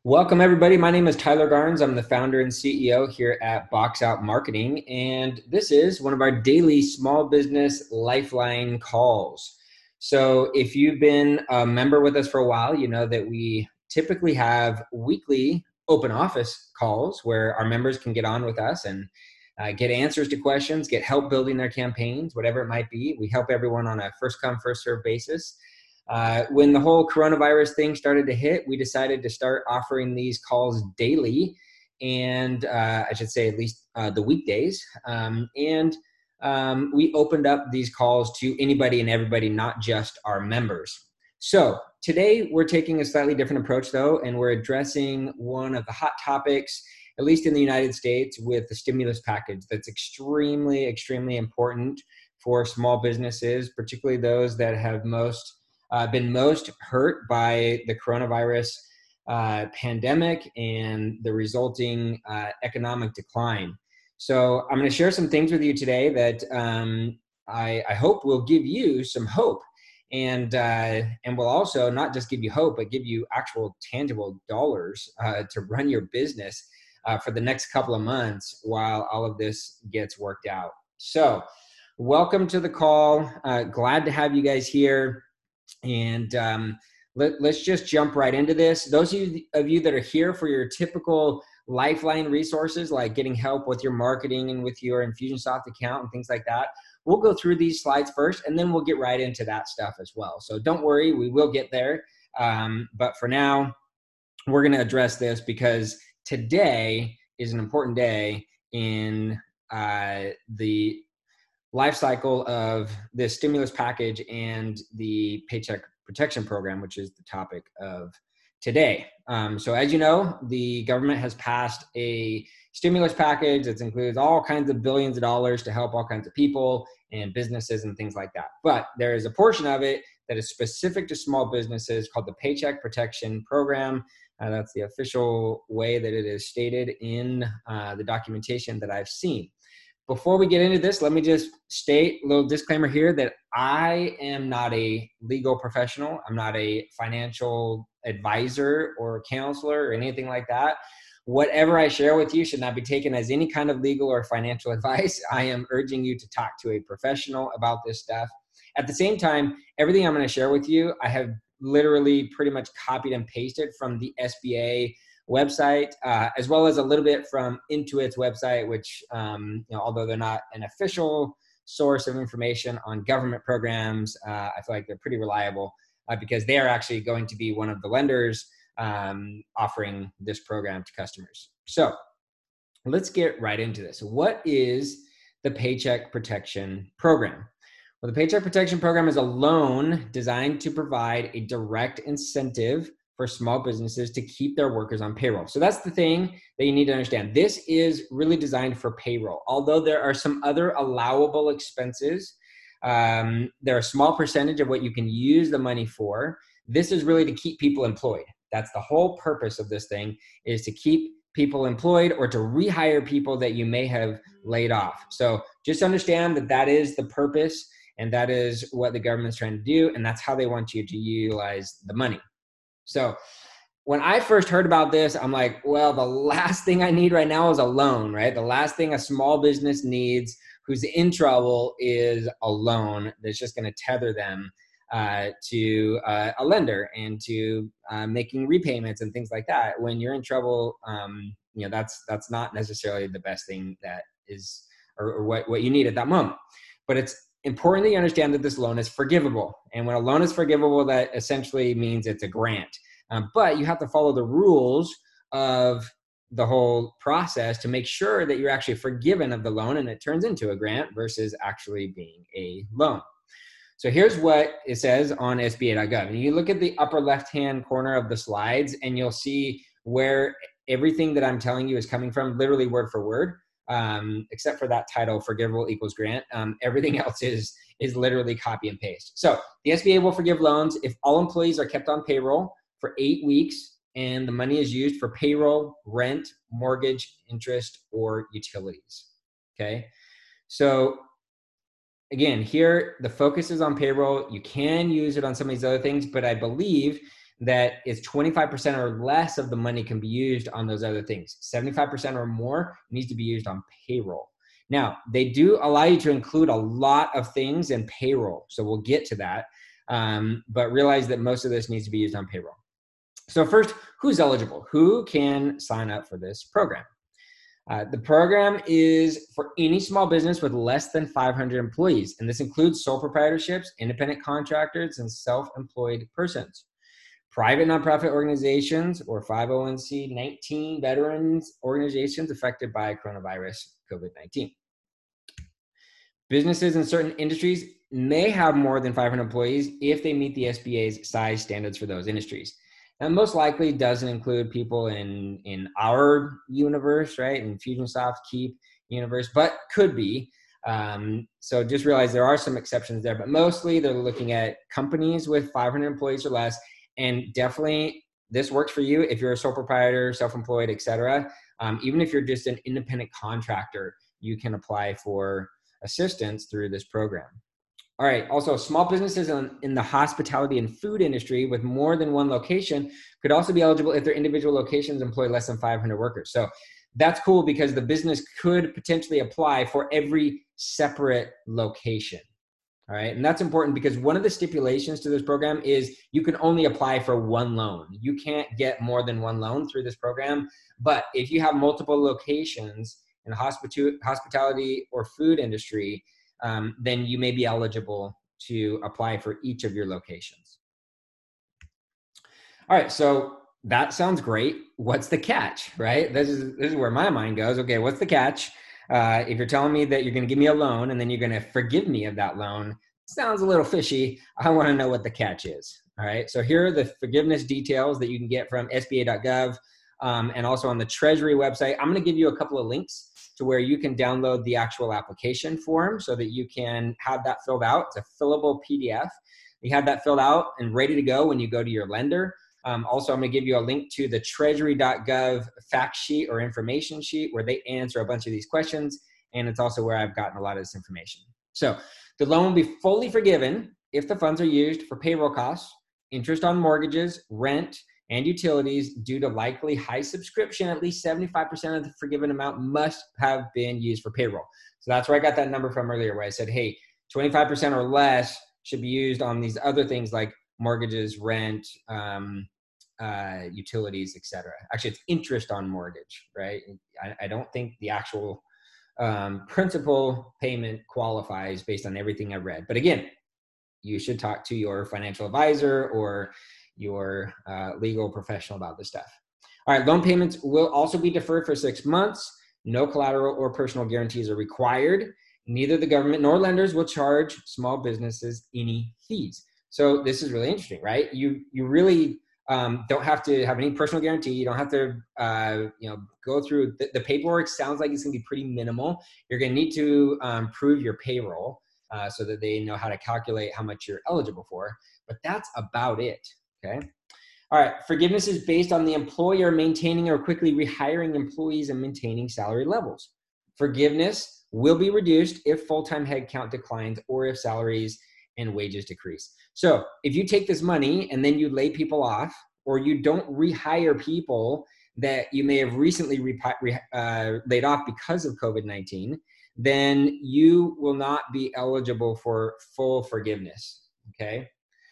Welcome, everybody. My name is Tyler Garnes. I'm the founder and CEO here at Box Out Marketing, and this is one of our daily small business lifeline calls. So if you've been a member with us for a while, you know that we typically have weekly open office calls where our members can get on with us and get answers to questions, get help building their campaigns, whatever it might be. We help everyone on a first come, first serve basis. When the whole coronavirus thing started to hit, we decided to start offering these calls daily, and I should say at least the weekdays. We opened up these calls to anybody and everybody, not just our members. So today we're taking a slightly different approach though, and we're addressing one of the hot topics, at least in the United States, with the stimulus package that's extremely, extremely important for small businesses, particularly those that have been most hurt by the coronavirus pandemic and the resulting economic decline. So I'm going to share some things with you today that I hope will give you some hope, and will also not just give you hope, but give you actual tangible dollars to run your business for the next couple of months while all of this gets worked out. So welcome to the call. Glad to have you guys here. And let's just jump right into this. Those of you that are here for your typical lifeline resources, like getting help with your marketing and with your Infusionsoft account and things like that, we'll go through these slides first, and then we'll get right into that stuff as well. So don't worry, we will get there. But for now, we're going to address this because today is an important day in the life cycle of this stimulus package and the Paycheck Protection Program, which is the topic of today. So as you know, the government has passed a stimulus package that includes all kinds of billions of dollars to help all kinds of people and businesses and things like that. But there is a portion of it that is specific to small businesses called the Paycheck Protection Program. That's the official way that it is stated in the documentation that I've seen. Before we get into this, let me just state a little disclaimer here that I am not a legal professional. I'm not a financial advisor or counselor or anything like that. Whatever I share with you should not be taken as any kind of legal or financial advice. I am urging you to talk to a professional about this stuff. At the same time, everything I'm going to share with you, I have literally pretty much copied and pasted from the SBA website, as well as a little bit from Intuit's website, which, although they're not an official source of information on government programs, I feel like they're pretty reliable because they are actually going to be one of the lenders offering this program to customers. So let's get right into this. What is the Paycheck Protection Program? Well, the Paycheck Protection Program is a loan designed to provide a direct incentive for small businesses to keep their workers on payroll. So that's the thing that you need to understand. This is really designed for payroll. Although there are some other allowable expenses, there are a small percentage of what you can use the money for. This is really to keep people employed. That's the whole purpose of this thing, is to keep people employed or to rehire people that you may have laid off. So just understand that that is the purpose, and that is what the government's trying to do, and that's how they want you to utilize the money. So when I first heard about this, I'm like, well, the last thing I need right now is a loan, right? The last thing a small business needs who's in trouble is a loan that's just going to tether them to a lender and to making repayments and things like that. When you're in trouble, that's not necessarily the best thing that is, or what you need at that moment. But it's important that you understand that this loan is forgivable. And when a loan is forgivable, that essentially means it's a grant. But you have to follow the rules of the whole process to make sure that you're actually forgiven of the loan and it turns into a grant versus actually being a loan. So here's what it says on SBA.gov. And you look at the upper left-hand corner of the slides and you'll see where everything that I'm telling you is coming from, literally word for word. Except for that title, forgivable equals grant. Everything else is literally copy and paste. So the SBA will forgive loans if all employees are kept on payroll for 8 weeks and the money is used for payroll, rent, mortgage, interest, or utilities. Okay. So again, here the focus is on payroll. You can use it on some of these other things, but I believe that is 25% or less of the money can be used on those other things. 75% or more needs to be used on payroll. Now, they do allow you to include a lot of things in payroll. So we'll get to that. But realize that most of this needs to be used on payroll. So first, who's eligible? Who can sign up for this program? The program is for any small business with less than 500 employees. And this includes sole proprietorships, independent contractors, and self-employed persons. Private nonprofit organizations or 501c19 veterans organizations affected by coronavirus COVID-19. Businesses in certain industries may have more than 500 employees if they meet the SBA's size standards for those industries. Now, most likely doesn't include people in our universe, right? In Infusionsoft, Keap universe, but could be. So just realize there are some exceptions there, but mostly they're looking at companies with 500 employees or less. And definitely this works for you if you're a sole proprietor, self-employed, et cetera. Even if you're just an independent contractor, you can apply for assistance through this program. All right. Also, small businesses in the hospitality and food industry with more than one location could also be eligible if their individual locations employ less than 500 workers. So that's cool because the business could potentially apply for every separate location. All right. And that's important because one of the stipulations to this program is you can only apply for one loan. You can't get more than one loan through this program. But if you have multiple locations in the hospitality or food industry, then you may be eligible to apply for each of your locations. All right, so that sounds great. What's the catch, right? This is where my mind goes. Okay, what's the catch? If you're telling me that you're going to give me a loan and then you're going to forgive me of that loan, sounds a little fishy. I want to know what the catch is. All right, so here are the forgiveness details that you can get from SBA.gov and also on the Treasury website. I'm going to give you a couple of links to where you can download the actual application form so that you can have that filled out. It's a fillable PDF. You have that filled out and ready to go when you go to your lender. Also, I'm going to give you a link to the Treasury.gov fact sheet or information sheet where they answer a bunch of these questions. And it's also where I've gotten a lot of this information. So the loan will be fully forgiven if the funds are used for payroll costs, interest on mortgages, rent, and utilities due to likely high subscription. At least 75% of the forgiven amount must have been used for payroll. So that's where I got that number from earlier, where I said, hey, 25% or less should be used on these other things like mortgages, rent, utilities, etc. Actually, it's interest on mortgage, right? I don't think the actual principal payment qualifies based on everything I read. But again, you should talk to your financial advisor or your legal professional about this stuff. All right, loan payments will also be deferred for 6 months. No collateral or personal guarantees are required. Neither the government nor lenders will charge small businesses any fees. So this is really interesting, right? You really don't have to have any personal guarantee. You don't have to go through the paperwork. Sounds like it's going to be pretty minimal. You're going to need to prove your payroll so that they know how to calculate how much you're eligible for. But that's about it. Okay. All right. Forgiveness is based on the employer maintaining or quickly rehiring employees and maintaining salary levels. Forgiveness will be reduced if full-time headcount declines or if salaries and wages decrease. So if you take this money and then you lay people off, or you don't rehire people that you may have recently laid off because of COVID-19, then you will not be eligible for full forgiveness. Okay.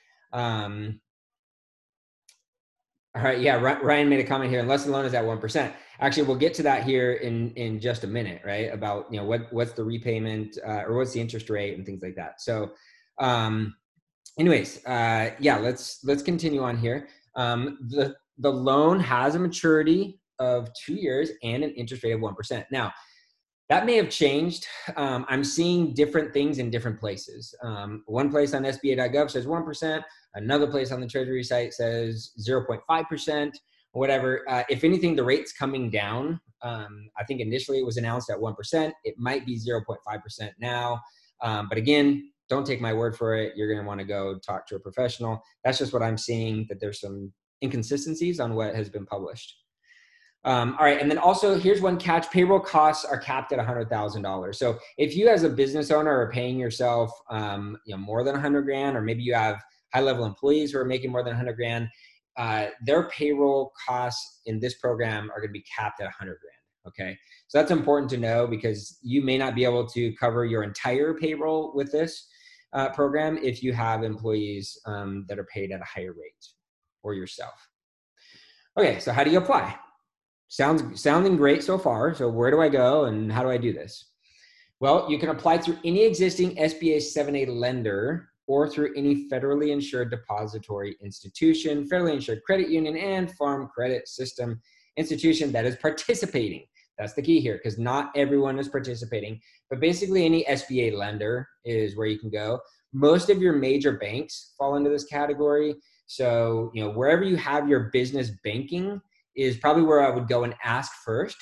All right. Yeah. Ryan made a comment here. Unless the loan is at 1%. Actually, we'll get to that here in just a minute, right? About, what's the repayment or what's the interest rate and things like that. So, anyways, yeah, let's continue on here. The loan has a maturity of 2 years and an interest rate of 1%. Now, that may have changed. I'm seeing different things in different places. One place on SBA.gov says 1%. Another place on the Treasury site says 0.5%, whatever. If anything, the rate's coming down. I think initially it was announced at 1%. It might be 0.5% now. But again, don't take my word for it. You're going to want to go talk to a professional. That's just what I'm seeing, that there's some inconsistencies on what has been published. All right. And then also here's one catch. Payroll costs are capped at $100,000. So if you as a business owner are paying yourself, more than $100,000, or maybe you have high level employees who are making more than $100,000, their payroll costs in this program are going to be capped at 100 grand. Okay. So that's important to know because you may not be able to cover your entire payroll with this program if you have employees that are paid at a higher rate or yourself. Okay. So how do you apply? Sounding great so far. So where do I go and how do I do this? Well, you can apply through any existing SBA 7A lender or through any federally insured depository institution, federally insured credit union, and farm credit system institution that is participating. That's the key here because not everyone is participating, but basically any SBA lender is where you can go. Most of your major banks fall into this category. So, wherever you have your business banking is probably where I would go and ask first.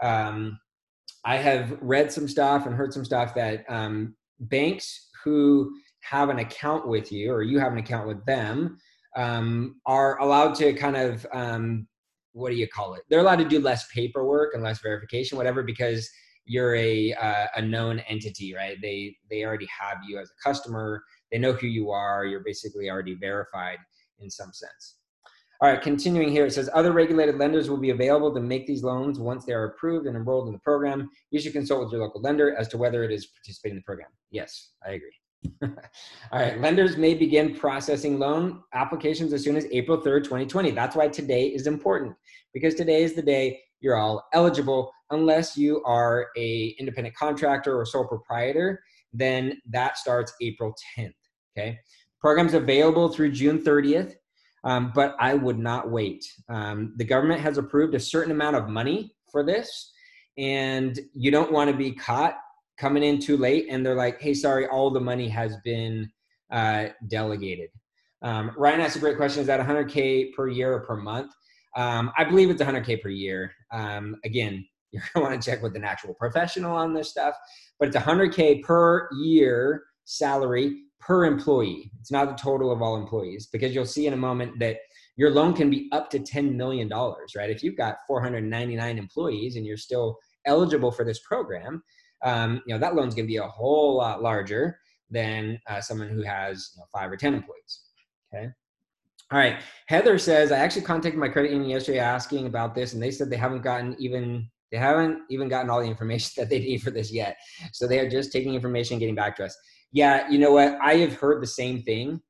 I have read some stuff and heard some stuff that banks who have an account with you or you have an account with them are allowed to kind of, what do you call it? They're allowed to do less paperwork and less verification, whatever, because you're a known entity, right? They already have you as a customer. They know who you are. You're basically already verified in some sense. All right, continuing here, it says other regulated lenders will be available to make these loans once they are approved and enrolled in the program. You should consult with your local lender as to whether it is participating in the program. Yes, I agree. All right, lenders may begin processing loan applications as soon as April 3rd, 2020. That's why today is important because today is the day you're all eligible unless you are a independent contractor or sole proprietor, then that starts April 10th, okay? Program's available through June 30th. But I would not wait. The government has approved a certain amount of money for this, and you don't want to be caught coming in too late. And they're like, hey, sorry, all the money has been delegated. Ryan asked a great question. Is that 100K per year or per month? I believe it's 100K per year. Again, you're going to want to check with an actual professional on this stuff, but it's 100K per year salary per employee. It's not the total of all employees because you'll see in a moment that your loan can be up to $10 million, right? If you've got 499 employees and you're still eligible for this program, that loan's going to be a whole lot larger than someone who has 5 or 10 employees, okay? All right, Heather says, I actually contacted my credit union yesterday asking about this and they said they haven't even gotten all the information that they need for this yet. So they are just taking information and getting back to us. Yeah, you know what? I have heard the same thing.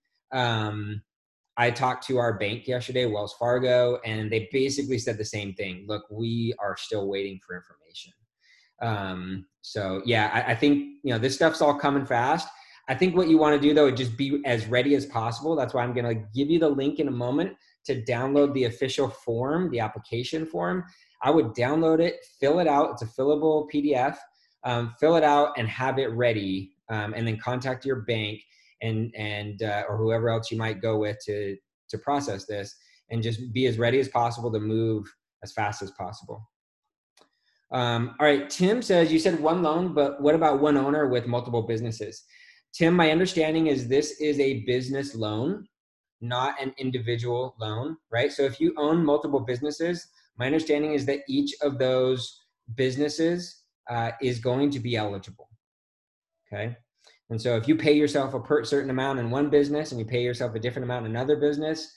I talked to our bank yesterday, Wells Fargo, and they basically said the same thing. Look, we are still waiting for information. So yeah, I think, this stuff's all coming fast. I think what you want to do though, is just be as ready as possible. That's why I'm going to give you the link in a moment to download the official form, the application form. I would download it, fill it out. It's a fillable PDF. Fill it out and have it ready. And then contact your bank and or whoever else you might go with to process this, and just be as ready as possible to move as fast as possible. All right, Tim says, you said one loan, but what about one owner with multiple businesses? Tim, my understanding is this is a business loan, not an individual loan, right? So if you own multiple businesses, my understanding is that each of those businesses is going to be eligible. Okay. And so if you pay yourself a certain amount in one business and you pay yourself a different amount in another business,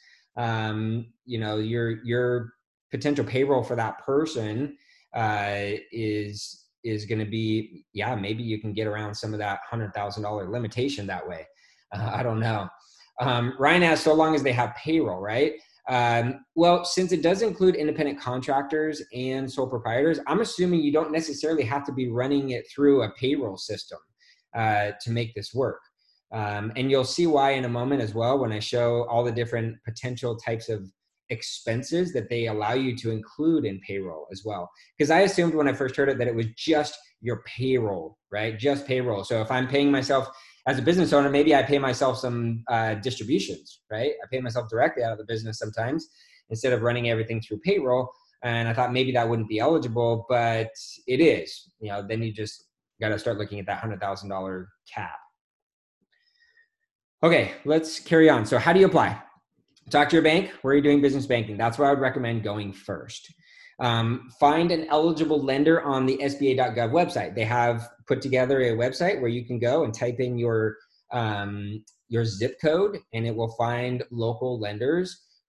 your potential payroll for that person is going to be, maybe you can get around some of that $100,000 limitation that way. I don't know. Ryan asked, so long as they have payroll, right? Well, since it does include independent contractors and sole proprietors, I'm assuming you don't necessarily have to be running it through a payroll system to make this work. And you'll see why in a moment as well when I show all the different potential types of expenses that they allow you to include in payroll as well. Because I assumed when I first heard it that it was just your payroll, right? Just payroll. So if I'm paying myself as a business owner, maybe I pay myself some distributions, right? I pay myself directly out of the business sometimes instead of running everything through payroll. And I thought maybe that wouldn't be eligible, but it is. Then you just got to start looking at that $100,000 cap. Okay, let's carry on. So how do you apply? Talk to your bank. Where are you doing business banking? That's where I would recommend going first. Find an eligible lender on the SBA.gov website. They have put together a website where you can go and type in your zip code, and it will find local lenders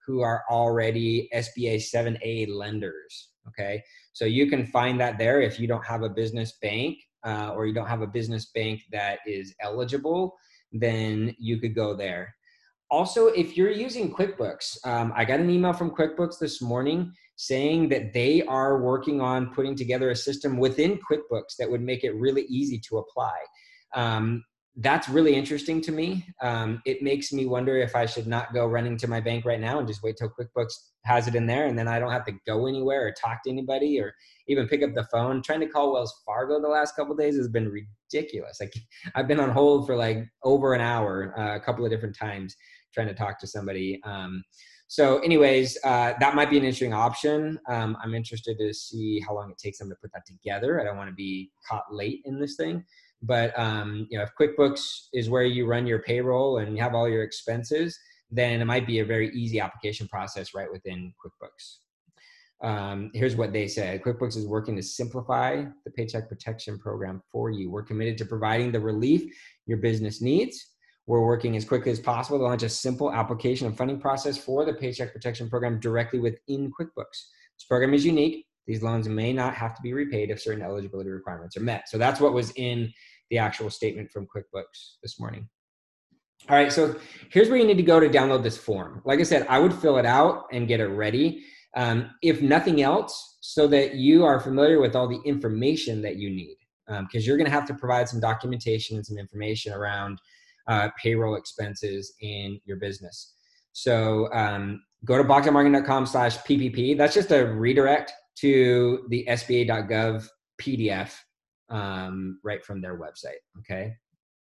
who are already SBA 7A lenders. Okay, so you can find that there if you don't have a business bank or you don't have a business bank that is eligible, then you could go there. Also, if you're using QuickBooks, I got an email from QuickBooks this morning saying that they are working on putting together a system within QuickBooks that would make it really easy to apply. That's really interesting to me. It makes me wonder if I should not go running to my bank right now and just wait till QuickBooks has it in there, and then I don't have to go anywhere or talk to anybody or even pick up the phone. Trying to call Wells Fargo the last couple of days has been ridiculous. Like, I've been on hold for like over an hour, a couple of different times trying to talk to somebody. So anyways, that might be an interesting option. I'm interested to see how long it takes them to put that together. I don't want to be caught late in this thing. But if QuickBooks is where you run your payroll and you have all your expenses, then it might be a very easy application process right within QuickBooks. Here's what they said. QuickBooks is working to simplify the Paycheck Protection Program for you. We're committed to providing the relief your business needs. We're working as quickly as possible to launch a simple application and funding process for the Paycheck Protection Program directly within QuickBooks. This program is unique. These loans may not have to be repaid if certain eligibility requirements are met. So that's what was in the actual statement from QuickBooks this morning. All right, so here's where you need to go to download this form. Like I said, I would fill it out and get it ready. If nothing else, so that you are familiar with all the information that you need, because you're going to have to provide some documentation and some information around payroll expenses in your business. So go to boxoutmarketing.com/PPP. That's just a redirect to the SBA.gov PDF right from their website. Okay.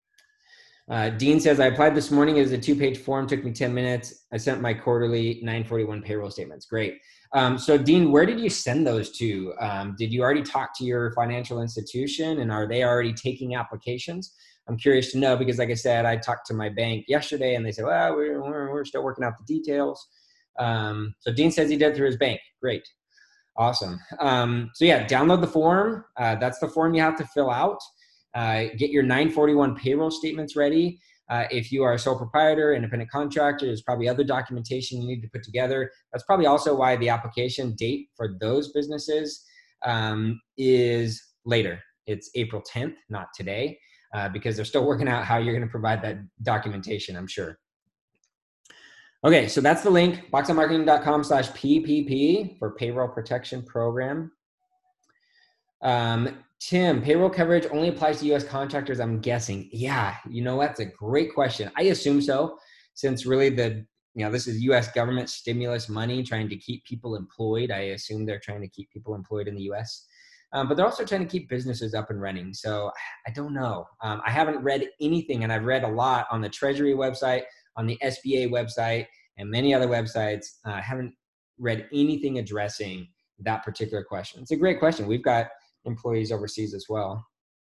Dean says, I applied this morning. It is a 2-page form. Took me 10 minutes. I sent my quarterly 941 payroll statements. Great. So Dean, where did you send those to? Did you already talk to your financial institution, and are they already taking applications? I'm curious to know, because like I said, I talked to my bank yesterday and they said, well, we're still working out the details. So Dean says he did through his bank. Great. Awesome. So yeah, download the form. That's the form you have to fill out. Get your 941 payroll statements ready. If you are a sole proprietor, independent contractor, there's probably other documentation you need to put together. That's probably also why the application date for those businesses is later. It's April 10th, not today, because they're still working out how you're going to provide that documentation, I'm sure. Okay, so that's the link, boxoutmarketing.com/PPP for payroll protection program. Tim, payroll coverage only applies to U.S. contractors, I'm guessing. Yeah, you know, that's a great question. I assume so, since really this is U.S. government stimulus money trying to keep people employed. I assume they're trying to keep people employed in the U.S., but they're also trying to keep businesses up and running. So I don't know. I haven't read anything, and I've read a lot on the Treasury website, on the SBA website, and many other websites. I haven't read anything addressing that particular question. It's a great question. We've got employees overseas as well.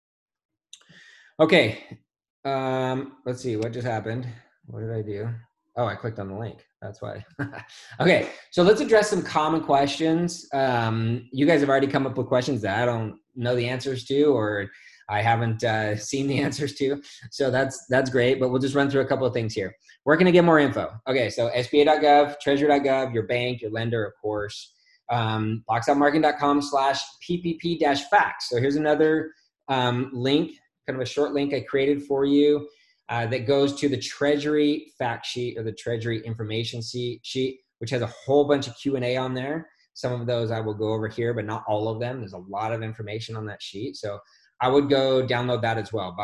Okay, let's see, what just happened? What did I do? Oh, I clicked on the link. That's why. Okay, so let's address some common questions. You guys have already come up with questions that I don't know the answers to, or I haven't seen the answers to. So that's great, but we'll just run through a couple of things here. Where can I get more info? Okay, so SBA.gov, Treasury.gov, your bank, your lender, of course. boxoutmarketing.com/PPP-facts. So here's another link, kind of a short link I created for you that goes to the Treasury fact sheet, or the Treasury information sheet, which has a whole bunch of Q&A on there. Some of those I will go over here, but not all of them. There's a lot of information on that sheet. So I would go download that as well.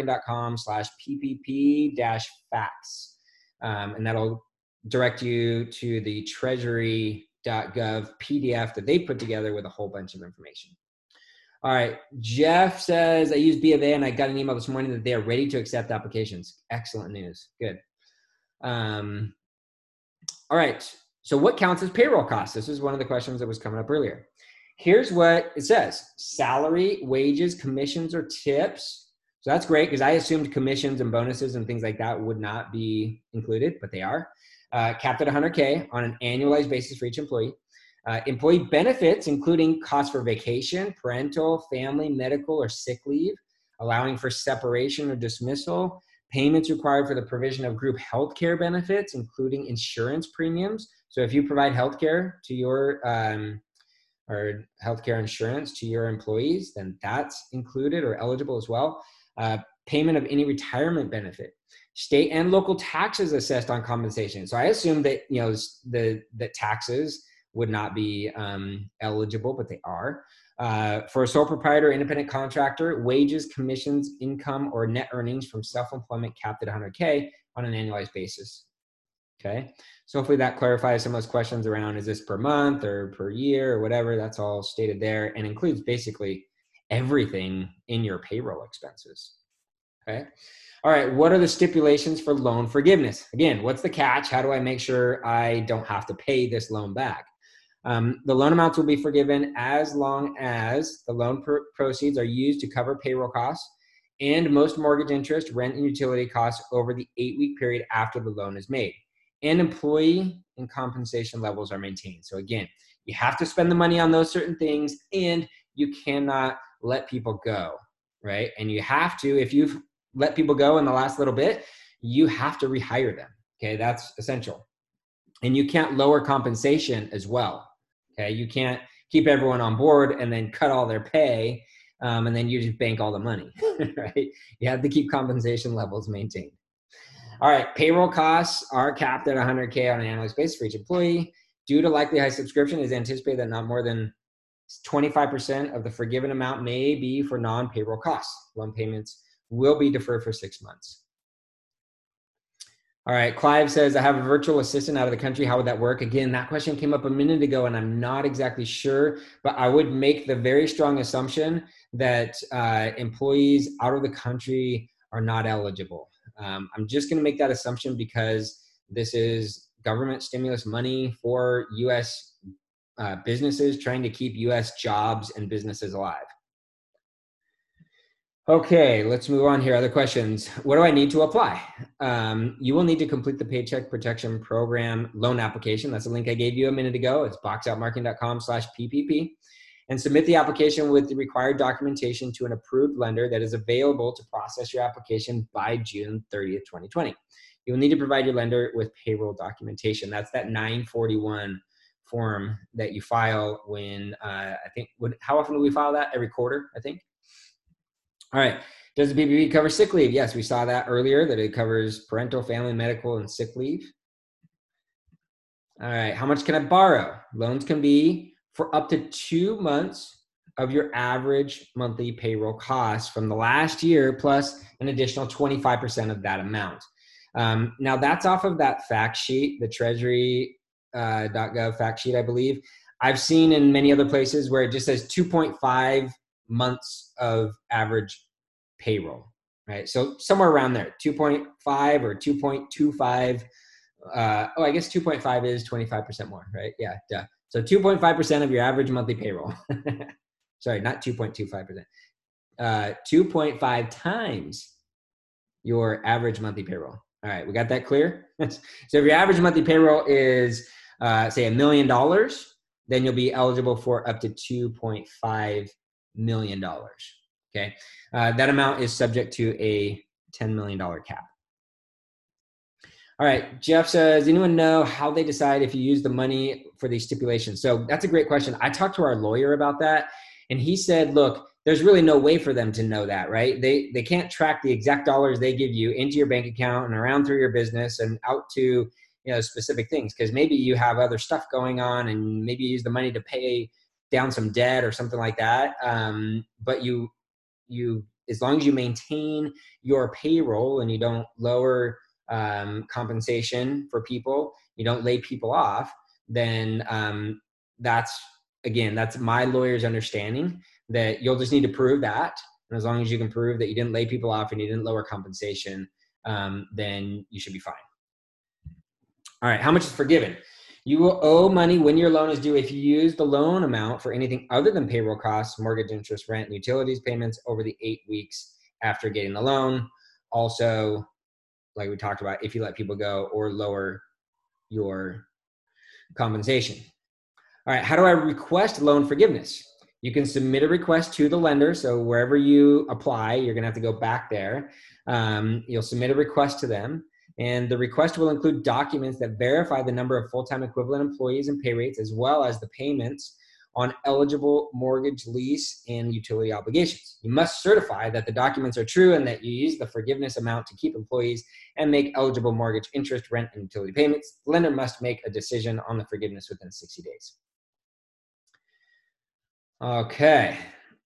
boxoutmarketing.com/PPP-facts. And that'll direct you to the Treasury.gov PDF that they put together with a whole bunch of information. All right, Jeff says, I use B of A and I got an email this morning that they are ready to accept applications. Excellent news, good. All right, so what counts as payroll costs? This is one of the questions that was coming up earlier. Here's what it says: salary, wages, commissions, or tips. So that's great, because I assumed commissions and bonuses and things like that would not be included, but they are. Capped at 100K on an annualized basis for each employee. Employee benefits, including costs for vacation, parental, family, medical, or sick leave, allowing for separation or dismissal, payments required for the provision of group healthcare benefits, including insurance premiums. So if you provide healthcare to your or healthcare insurance to your employees, then that's included or eligible as well. Payment of any retirement benefit, state and local taxes assessed on compensation. So I assume that the taxes would not be eligible, but they are. For a sole proprietor, independent contractor, wages, commissions, income, or net earnings from self-employment capped at 100K on an annualized basis. Okay, so hopefully that clarifies some of those questions around, is this per month or per year or whatever? That's all stated there and includes basically everything in your payroll expenses. Okay. All right. What are the stipulations for loan forgiveness? Again, what's the catch? How do I make sure I don't have to pay this loan back? The loan amounts will be forgiven as long as the loan proceeds are used to cover payroll costs and most mortgage interest, rent, and utility costs over the 8-week period after the loan is made, and employee and compensation levels are maintained. So again, you have to spend the money on those certain things, and you cannot let people go, right? And you have to, if you've let people go in the last little bit, you have to rehire them. Okay, that's essential. And you can't lower compensation as well. Okay, you can't keep everyone on board and then cut all their pay, and then you just bank all the money, right? You have to keep compensation levels maintained. All right, payroll costs are capped at 100K on an annualized basis for each employee. Due to likely high subscription, it is anticipated that not more than 25% of the forgiven amount may be for non-payroll costs. Loan payments will be deferred for 6 months. All right, Clive says, I have a virtual assistant out of the country. How would that work? Again, that question came up a minute ago, and I'm not exactly sure, but I would make the very strong assumption that employees out of the country are not eligible. I'm just going to make that assumption because this is government stimulus money for U.S. Businesses trying to keep U.S. jobs and businesses alive. Okay, let's move on here. Other questions. What do I need to apply? You will need to complete the Paycheck Protection Program loan application. That's the link I gave you a minute ago. It's boxoutmarketing.com/PPP. And submit the application with the required documentation to an approved lender that is available to process your application by June 30th, 2020. You will need to provide your lender with payroll documentation. That's that 941 form that you file when, how often do we file that? Every quarter, I think. All right. Does the PPP cover sick leave? Yes, we saw that earlier, that it covers parental, family, medical, and sick leave. All right. How much can I borrow? Loans can be for up to 2 months of your average monthly payroll costs from the last year, plus an additional 25% of that amount. Now, that's off of that fact sheet, the treasury.gov fact sheet, I believe. I've seen in many other places where it just says 2.5 months of average payroll, right? So somewhere around there, 2.5 or 2.25. I guess 2.5 is 25% more, right? Yeah, duh. So 2.5% of your average monthly payroll. Sorry, not 2.25%. 2.5 times your average monthly payroll. All right, we got that clear? So if your average monthly payroll is, say, $1 million, then you'll be eligible for up to $2.5 million. Okay, that amount is subject to a $10 million cap. All right, Jeff says, anyone know how they decide if you use the money for these stipulations? So that's a great question. I talked to our lawyer about that, and he said, look, there's really no way for them to know that, right? They can't track the exact dollars they give you into your bank account and around through your business and out to specific things, because maybe you have other stuff going on and maybe you use the money to pay down some debt or something like that. But you as long as you maintain your payroll and you don't lower compensation for people, you don't lay people off, then that's my lawyer's understanding, that you'll just need to prove that. And as long as you can prove that you didn't lay people off and you didn't lower compensation, then you should be fine. All right, how much is forgiven? You will owe money when your loan is due if you use the loan amount for anything other than payroll costs, mortgage interest, rent, and utilities payments over the 8 weeks after getting the loan. Also, like we talked about, if you let people go or lower your compensation. All right, how do I request loan forgiveness? You can submit a request to the lender. So wherever you apply, you're going to have to go back there. You'll submit a request to them, and the request will include documents that verify the number of full-time equivalent employees and pay rates, as well as the payments on eligible mortgage, lease, and utility obligations. You must certify that the documents are true and that you use the forgiveness amount to keep employees and make eligible mortgage, interest, rent, and utility payments. The lender must make a decision on the forgiveness within 60 days. Okay.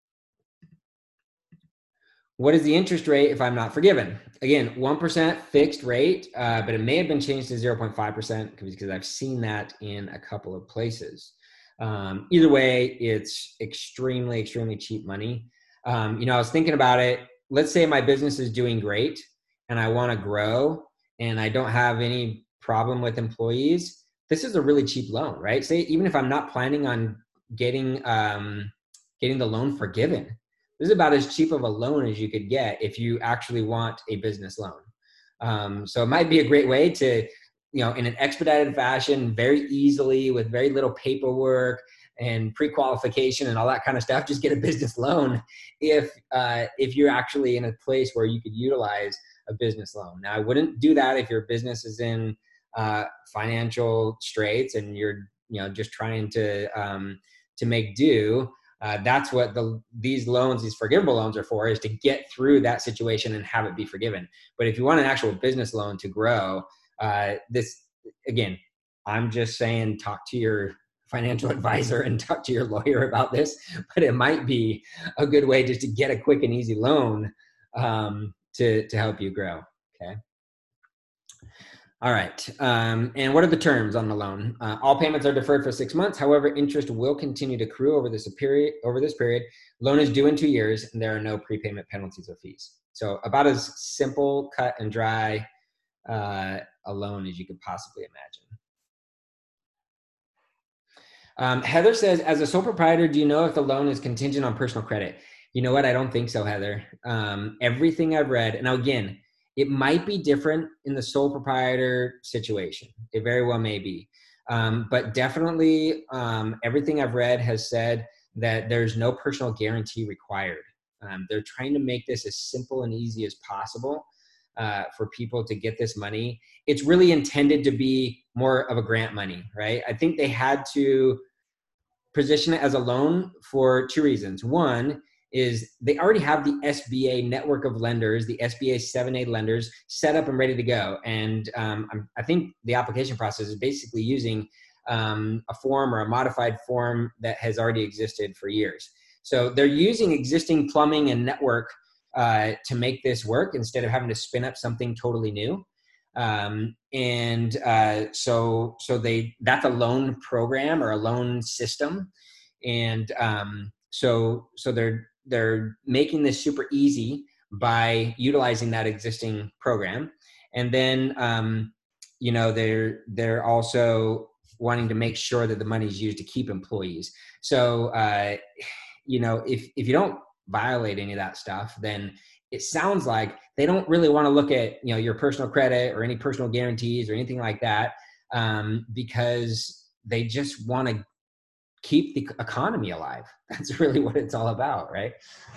What is the interest rate if I'm not forgiven? Again, 1% fixed rate, but it may have been changed to 0.5% because I've seen that in a couple of places. Either way, it's extremely, extremely cheap money. I was thinking about it. Let's say my business is doing great and I want to grow and I don't have any problem with employees. This is a really cheap loan, right? Say, even if I'm not planning on getting the loan forgiven, this is about as cheap of a loan as you could get if you actually want a business loan. So it might be a great way to, in an expedited fashion, very easily with very little paperwork and pre-qualification and all that kind of stuff, just get a business loan if you're actually in a place where you could utilize a business loan. Now, I wouldn't do that if your business is in financial straits and you're just trying to make do. That's what these loans, these forgivable loans are for, is to get through that situation and have it be forgiven. But if you want an actual business loan to grow, again, I'm just saying, talk to your financial advisor and talk to your lawyer about this, but it might be a good way just to get a quick and easy loan to help you grow. Okay. All right. And what are the terms on the loan? All payments are deferred for 6 months. However, interest will continue to accrue over this period. Loan is due in 2 years, and there are no prepayment penalties or fees. So about as simple, cut and dry a loan as you could possibly imagine. Heather says, as a sole proprietor, do you know if the loan is contingent on personal credit? You know what? I don't think so, Heather. Everything I've read, now again, it might be different in the sole proprietor situation. It very well may be. But definitely everything I've read has said that there's no personal guarantee required. They're trying to make this as simple and easy as possible for people to get this money. It's really intended to be more of a grant money, right? I think they had to position it as a loan for 2 reasons. One is they already have the SBA network of lenders, the SBA 7(a) lenders set up and ready to go. And I think the application process is basically using a form or a modified form that has already existed for years. So they're using existing plumbing and network to make this work instead of having to spin up something totally new. So that's a loan program or a loan system. And so they're making this super easy by utilizing that existing program. And then, they're also wanting to make sure that the money is used to keep employees. So, if you don't violate any of that stuff, then it sounds like they don't really want to look at, your personal credit or any personal guarantees or anything like that, because they just want to keep the economy alive. That's really what it's all about, right?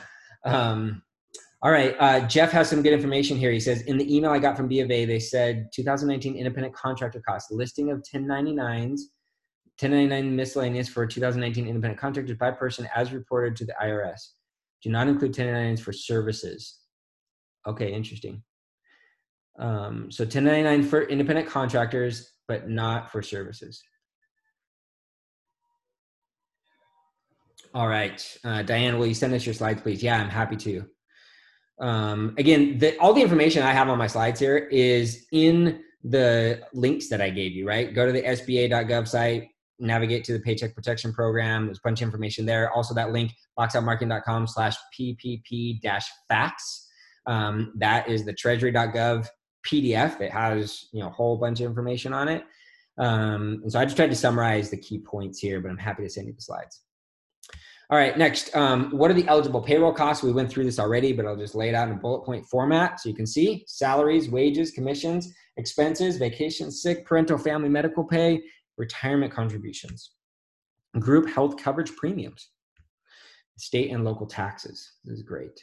All right. Jeff has some good information here. He says, in the email I got from B of A, they said 2019 independent contractor costs, listing of 1099 miscellaneous for 2019 independent contractors by person as reported to the IRS. Do not include 1099s for services. Okay, interesting. So 1099 for independent contractors, but not for services. All right. Diane, will you send us your slides, please? Yeah, I'm happy to. Again, all the information I have on my slides here is in the links that I gave you, right? Go to the SBA.gov site, navigate to the Paycheck Protection Program. There's a bunch of information there. Also that link, boxoutmarketing.com/PPP-facts. That is the treasury.gov PDF that has, a whole bunch of information on it. And so I just tried to summarize the key points here, but I'm happy to send you the slides. All right, next, what are the eligible payroll costs? We went through this already, but I'll just lay it out in a bullet point format so you can see: salaries, wages, commissions, expenses, vacation, sick, parental, family, medical pay, retirement contributions, group health coverage premiums. state and local taxes. This is great.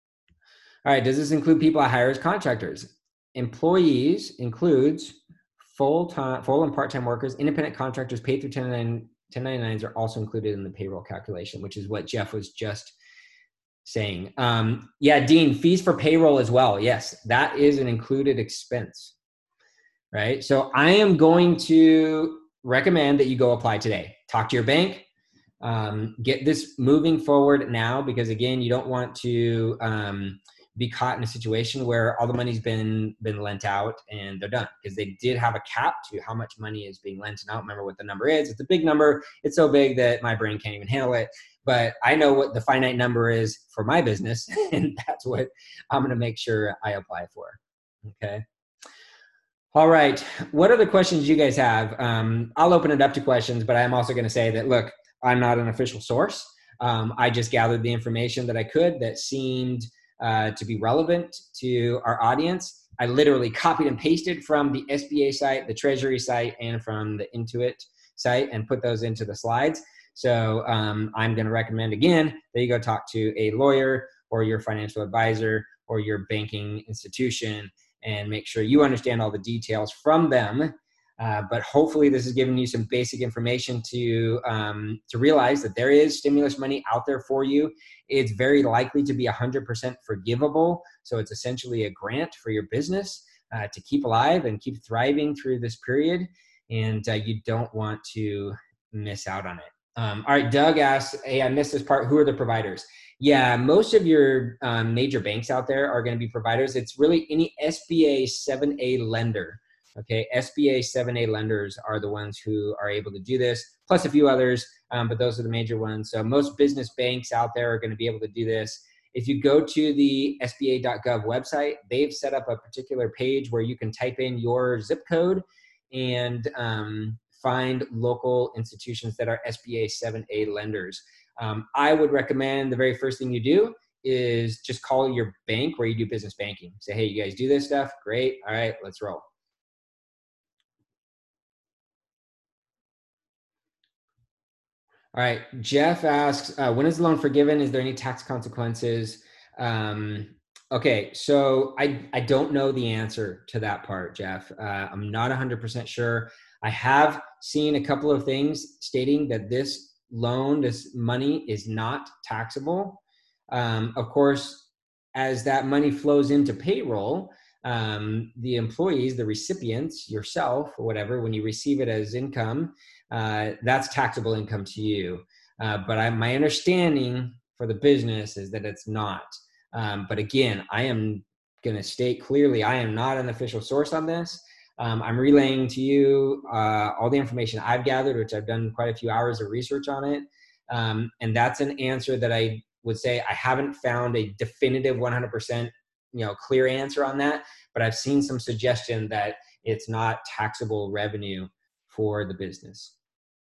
All right, does this include people I hire as contractors? Employees includes full and part-time workers. Independent contractors paid through 1099s are also included in the payroll calculation, which is what Jeff was just saying. Yeah, Dean, fees for payroll as well. Yes, that is an included expense, right? So I am going to recommend that you go apply today. Talk to your bank. Get this moving forward now, because again, you don't want to be caught in a situation where all the money's been lent out and they're done, because they did have a cap to how much money is being lent. And I don't remember what the number is. It's a big number. It's so big that my brain can't even handle it. But I know what the finite number is for my business, and that's what I'm going to make sure I apply for. Okay. All right. What other questions do you guys have? I'll open it up to questions, but I'm also going to say that, look, I'm not an official source. I just gathered the information that I could that seemed to be relevant to our audience. I literally copied and pasted from the SBA site, the Treasury site, and from the Intuit site and put those into the slides. So I'm going to recommend again that you go talk to a lawyer or your financial advisor or your banking institution and make sure you understand all the details from them. But hopefully this is giving you some basic information to realize that there is stimulus money out there for you. It's very likely to be 100% forgivable. So it's essentially a grant for your business to keep alive and keep thriving through this period. And you don't want to miss out on it. All right, Doug asks, hey, I missed this part. Who are the providers? Yeah, most of your major banks out there are going to be providers. It's really any SBA 7A lender. Okay, SBA 7A lenders are the ones who are able to do this, plus a few others, but those are the major ones. So most business banks out there are going to be able to do this. If you go to the SBA.gov website, they've set up a particular page where you can type in your zip code and find local institutions that are SBA 7A lenders. I would recommend the very first thing you do is just call your bank where you do business banking. Say, hey, you guys do this stuff? Great. All right, let's roll. All right, Jeff asks, when is the loan forgiven? Is there any tax consequences? Okay, so I don't know the answer to that part, Jeff. I'm not 100% sure. I have seen a couple of things stating that this loan, this money is not taxable. Of course, as that money flows into payroll, the employees, the recipients, yourself or whatever, when you receive it as income, that's taxable income to you. But my understanding for the business is that it's not. But again, I am going to state clearly, I am not an official source on this. I'm relaying to you all the information I've gathered, which I've done quite a few hours of research on it. And that's an answer that I would say I haven't found a definitive 100% clear answer on that, but I've seen some suggestion that it's not taxable revenue for the business.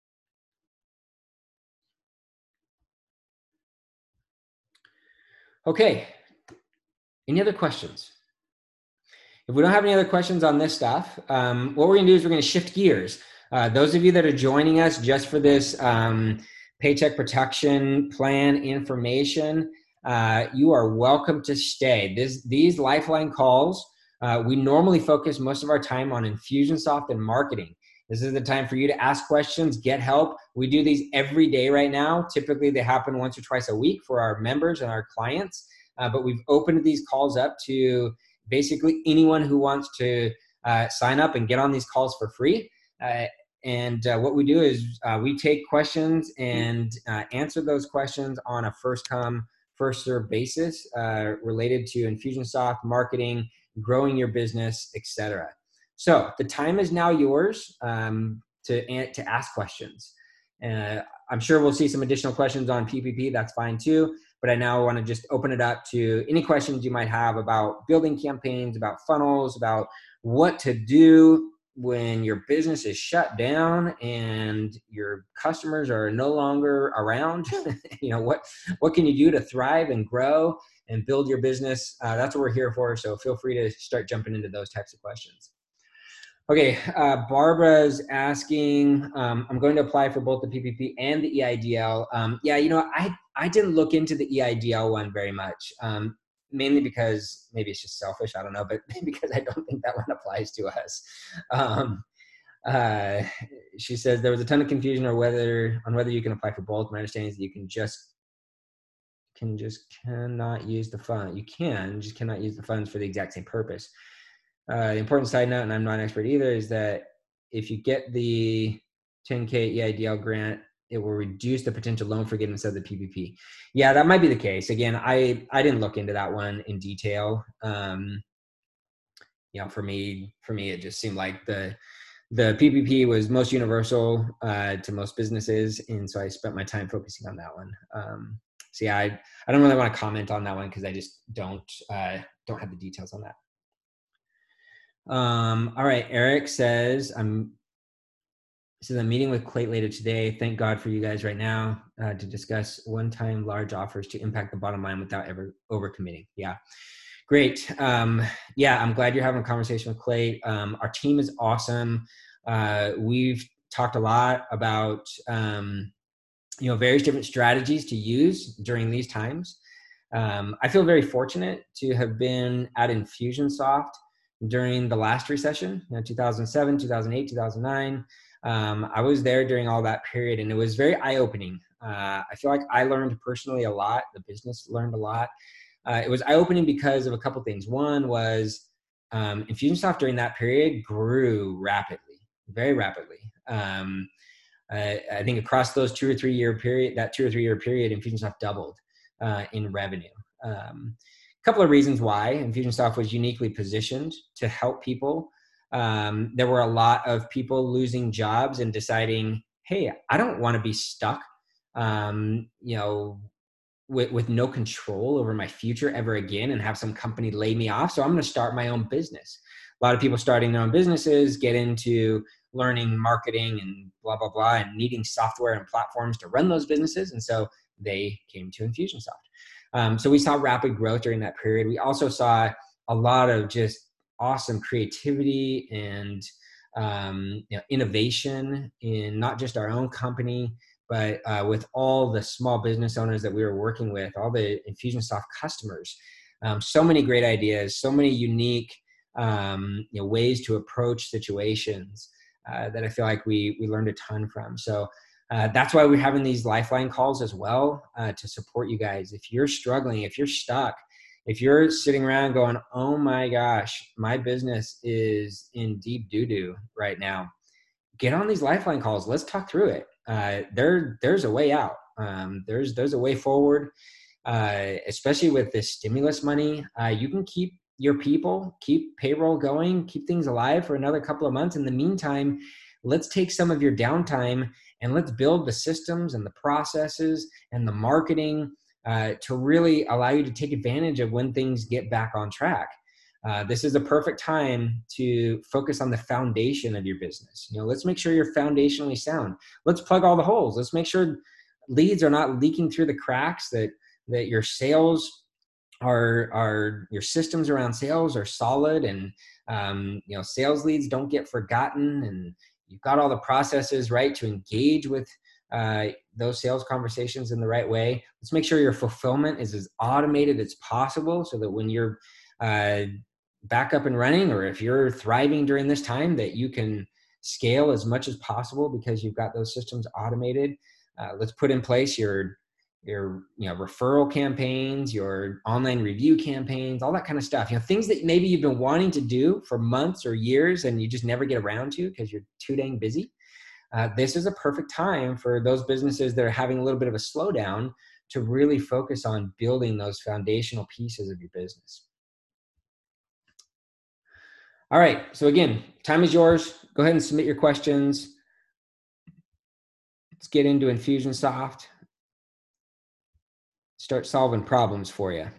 Okay, any other questions? If we don't have any other questions on this stuff, what we're gonna do is we're gonna shift gears. Those of you that are joining us just for this Paycheck Protection Plan information, you are welcome to stay. These Lifeline calls, we normally focus most of our time on Infusionsoft and marketing. This is the time for you to ask questions, get help. We do these every day right now. Typically, they happen once or twice a week for our members and our clients, but we've opened these calls up to basically anyone who wants to sign up and get on these calls for free. And what we do is we take questions and answer those questions on a first come, first serve basis related to Infusionsoft, marketing, growing your business, etc. So the time is now yours to ask questions. I'm sure we'll see some additional questions on PPP. That's fine too. But I now want to just open it up to any questions you might have about building campaigns, about funnels, about what to do when your business is shut down and your customers are no longer around. What can you do to thrive and grow and build your business? That's what we're here for. So feel free to start jumping into those types of questions. Okay, Barbara's asking, I'm going to apply for both the PPP and the EIDL. I I didn't look into the EIDL one very much, mainly because maybe it's just selfish. I don't know, but because I don't think that one applies to us. Uh, she says there was a ton of confusion on whether you can apply for both. My understanding is that you cannot use the fund. You just cannot use the funds for the exact same purpose. The important side note, and I'm not an expert either, is that if you get the 10K EIDL grant, it will reduce the potential loan forgiveness of the PPP. Yeah, that might be the case. Again, I didn't look into that one in detail. For me, it just seemed like the PPP was most universal to most businesses, and so I spent my time focusing on that one. So yeah, I don't really want to comment on that one because I just don't have the details on that. All right, Eric says I'm meeting with Clayt later today. Thank God for you guys right now to discuss one-time large offers to impact the bottom line without ever overcommitting. Yeah, great. Yeah, I'm glad you're having a conversation with Clayt. Our team is awesome. We've talked a lot about various different strategies to use during these times. I feel very fortunate to have been at Infusionsoft during the last recession, 2007, 2008, 2009. I was there during all that period, and it was very eye-opening. I feel like I learned personally a lot. The business learned a lot. It was eye-opening because of a couple things. One was Infusionsoft during that period grew rapidly, very rapidly. I think across those 2 or 3 year period, Infusionsoft doubled in revenue. A couple of reasons why Infusionsoft was uniquely positioned to help people. There were a lot of people losing jobs and deciding, hey, I don't want to be stuck, with no control over my future ever again and have some company lay me off. So I'm going to start my own business. A lot of people starting their own businesses get into learning marketing and blah, blah, blah, and needing software and platforms to run those businesses. And so they came to Infusionsoft. So we saw rapid growth during that period. We also saw a lot of just awesome creativity and innovation in not just our own company, but with all the small business owners that we were working with, all the Infusionsoft customers. So many great ideas, so many unique ways to approach situations that I feel like we learned a ton from. So that's why we're having these lifeline calls as well to support you guys. If you're struggling, if you're stuck, if you're sitting around going, oh my gosh, my business is in deep doo-doo right now, get on these lifeline calls. Let's talk through it. There's a way out. There's a way forward, especially with this stimulus money. You can keep your people, keep payroll going, keep things alive for another couple of months. In the meantime, let's take some of your downtime and let's build the systems and the processes and the marketing to really allow you to take advantage of when things get back on track. This is a perfect time to focus on the foundation of your business. Let's make sure you're foundationally sound. Let's plug all the holes. Let's make sure leads are not leaking through the cracks, that your sales are your systems around sales are solid, and sales leads don't get forgotten, and you've got all the processes right to engage with those sales conversations in the right way. Let's make sure your fulfillment is as automated as possible, so that when you're back up and running, or if you're thriving during this time, that you can scale as much as possible because you've got those systems automated. Let's put in place your referral campaigns, your online review campaigns, all that kind of stuff. Things that maybe you've been wanting to do for months or years and you just never get around to because you're too dang busy. This is a perfect time for those businesses that are having a little bit of a slowdown to really focus on building those foundational pieces of your business. All right. So again, time is yours. Go ahead and submit your questions. Let's get into Infusionsoft. Start solving problems for you.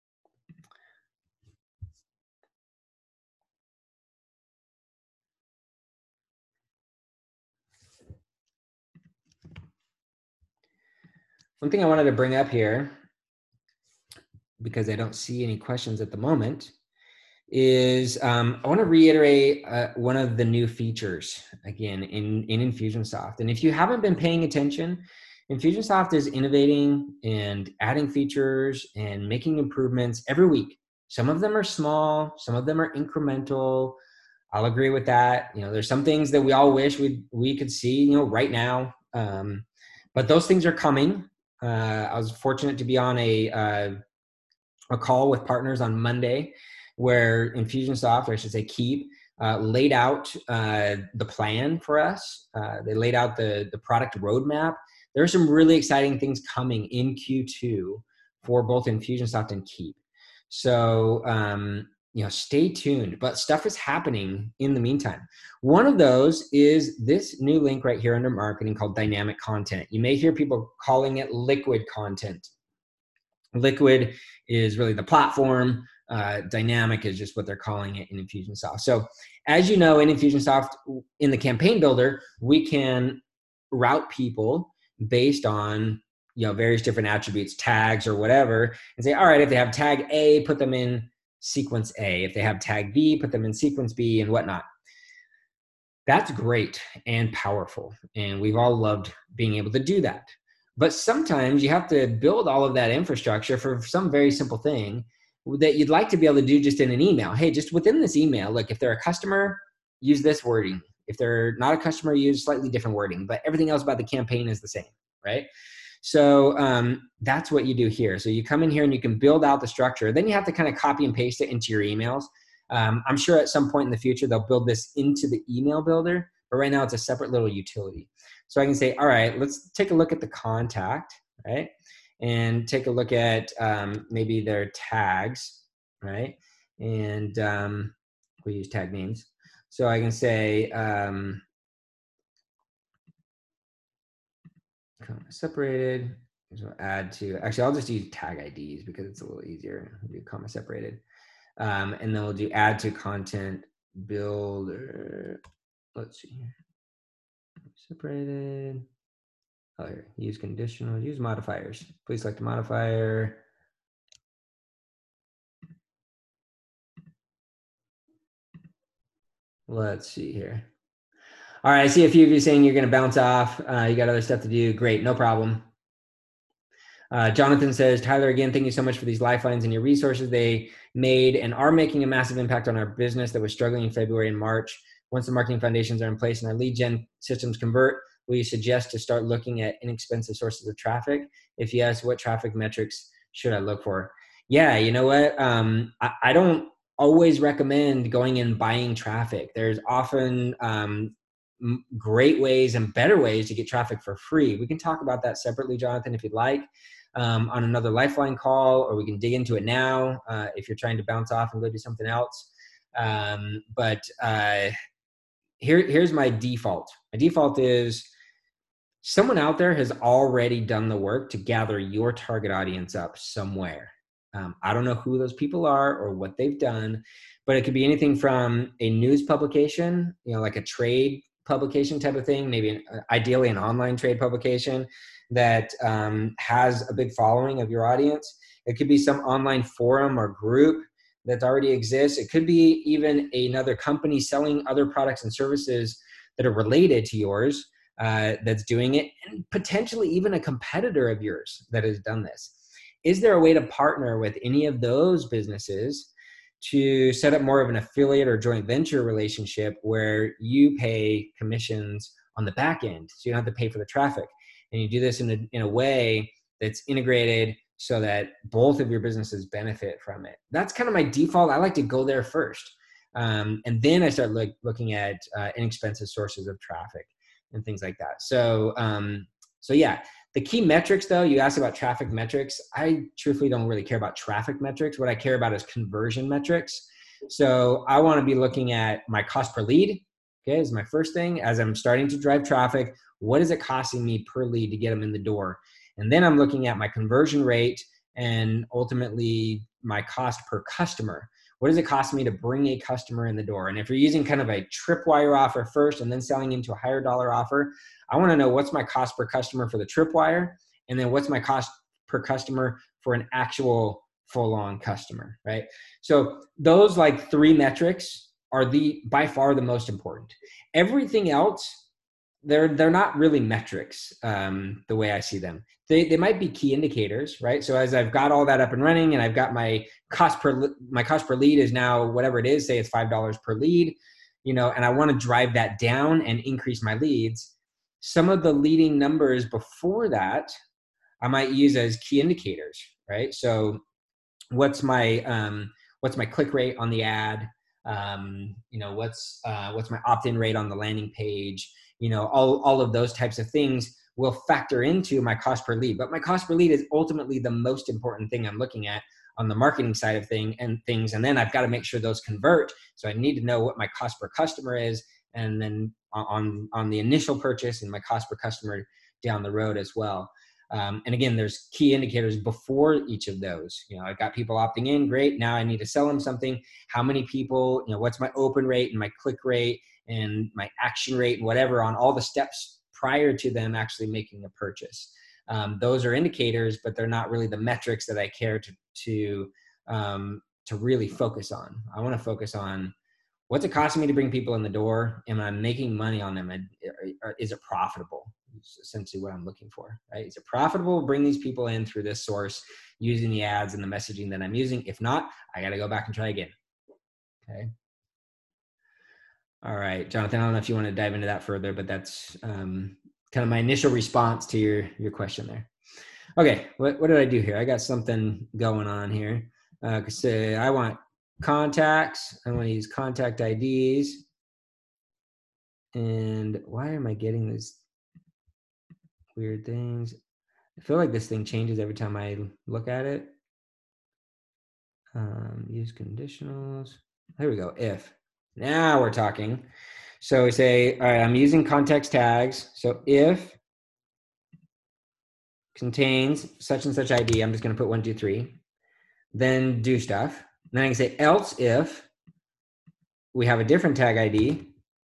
One thing I wanted to bring up here, because I don't see any questions at the moment, is I want to reiterate one of the new features again in Infusionsoft. And if you haven't been paying attention, Infusionsoft is innovating and adding features and making improvements every week. Some of them are small, some of them are incremental. I'll agree with that. There's some things that we all wish we could see, right now. But those things are coming. I was fortunate to be on a call with partners on Monday where Infusionsoft, or I should say Keap, laid out the plan for us. They laid out the product roadmap. There are some really exciting things coming in Q2 for both Infusionsoft and Keap. So, stay tuned, but stuff is happening in the meantime. One of those is this new link right here under marketing called dynamic content. You may hear people calling it liquid content. Liquid is really the platform. Dynamic is just what they're calling it in Infusionsoft. So as you know, in Infusionsoft, in the campaign builder, we can route people based on various different attributes, tags or whatever, and say, all right, if they have tag A, put them in sequence A. If they have tag B, put them in sequence B and whatnot. That's great and powerful. And we've all loved being able to do that. But sometimes you have to build all of that infrastructure for some very simple thing that you'd like to be able to do just in an email. Hey, just within this email, look, if they're a customer, use this wording. If they're not a customer, use slightly different wording, but everything else about the campaign is the same, right? So that's what you do here. So you come in here and you can build out the structure. Then you have to kind of copy and paste it into your emails. I'm sure at some point in the future, they'll build this into the email builder, but right now it's a separate little utility. So I can say, all right, let's take a look at the contact, right? And take a look at maybe their tags, right? And we use tag names. So I can say, separated, so add to, actually, I'll just use tag IDs because it's a little easier. We'll do comma separated. And then we'll do add to content builder. Let's see here. Separated. Oh, here, use conditional, use modifiers. Please select a modifier. Let's see here. All right, I see a few of you saying you're going to bounce off. You got other stuff to do. Great, no problem. Jonathan says, Tyler, again, thank you so much for these lifelines and your resources. They made and are making a massive impact on our business that was struggling in February and March. Once the marketing foundations are in place and our lead gen systems convert, will you suggest to start looking at inexpensive sources of traffic? If yes, what traffic metrics should I look for? Yeah, you know what? I don't always recommend going and buying traffic. There's often great ways and better ways to get traffic for free. We can talk about that separately, Jonathan, if you'd like. On another Lifeline call, or we can dig into it now if you're trying to bounce off and go do something else. Here's my default. My default is someone out there has already done the work to gather your target audience up somewhere. I don't know who those people are or what they've done, but it could be anything from a news publication, like a trade publication type of thing, maybe ideally an online trade publication that has a big following of your audience. It could be some online forum or group that already exists. It could be even another company selling other products and services that are related to yours that's doing it, and potentially even a competitor of yours that has done this. Is there a way to partner with any of those businesses to set up more of an affiliate or joint venture relationship where you pay commissions on the back end, so you don't have to pay for the traffic? And you do this in a way that's integrated so that both of your businesses benefit from it. That's kind of my default. I like to go there first. And then I start looking at inexpensive sources of traffic and things like that. So yeah, the key metrics though, you asked about traffic metrics. I truthfully don't really care about traffic metrics. What I care about is conversion metrics. So I want to be looking at my cost per lead. Okay, is my first thing. As I'm starting to drive traffic, what is it costing me per lead to get them in the door? And then I'm looking at my conversion rate and ultimately my cost per customer. What does it cost me to bring a customer in the door? And if you're using kind of a tripwire offer first and then selling into a higher dollar offer, I want to know what's my cost per customer for the tripwire, and then what's my cost per customer for an actual full-on customer, right? So those like three metrics are by far the most important. Everything else they're not really metrics the way I see them. They might be key indicators, right? So as I've got all that up and running, and I've got my cost per lead is now whatever it is, say it's $5 per lead, and I want to drive that down and increase my leads. Some of the leading numbers before that I might use as key indicators, right? So what's my click rate on the ad? What's my opt-in rate on the landing page? All of those types of things will factor into my cost per lead. But my cost per lead is ultimately the most important thing I'm looking at on the marketing side of things. And then I've got to make sure those convert. So I need to know what my cost per customer is, and then on the initial purchase and my cost per customer down the road as well. And again, there's key indicators before each of those. I've got people opting in, great. Now I need to sell them something. How many people, what's my open rate and my click rate and my action rate and whatever on all the steps prior to them actually making a purchase. Those are indicators, but they're not really the metrics that I care to really focus on. I want to focus on what's it costing me to bring people in the door? Am I making money on them? Or is it profitable? It's essentially what I'm looking for, right? Is it profitable to bring these people in through this source using the ads and the messaging that I'm using? If not, I got to go back and try again. Okay. All right, Jonathan, I don't know if you want to dive into that further, but that's kind of my initial response to your question there. Okay, what did I do here? I got something going on here. I want contacts. I want to use contact IDs. And why am I getting these weird things? I feel like this thing changes every time I look at it. Use conditionals. Here we go. If. Now we're talking. So we say, all right, I'm using context tags. So if contains such and such ID, I'm just going to put 1, 2, 3. Then do stuff. Then I can say else if we have a different tag ID,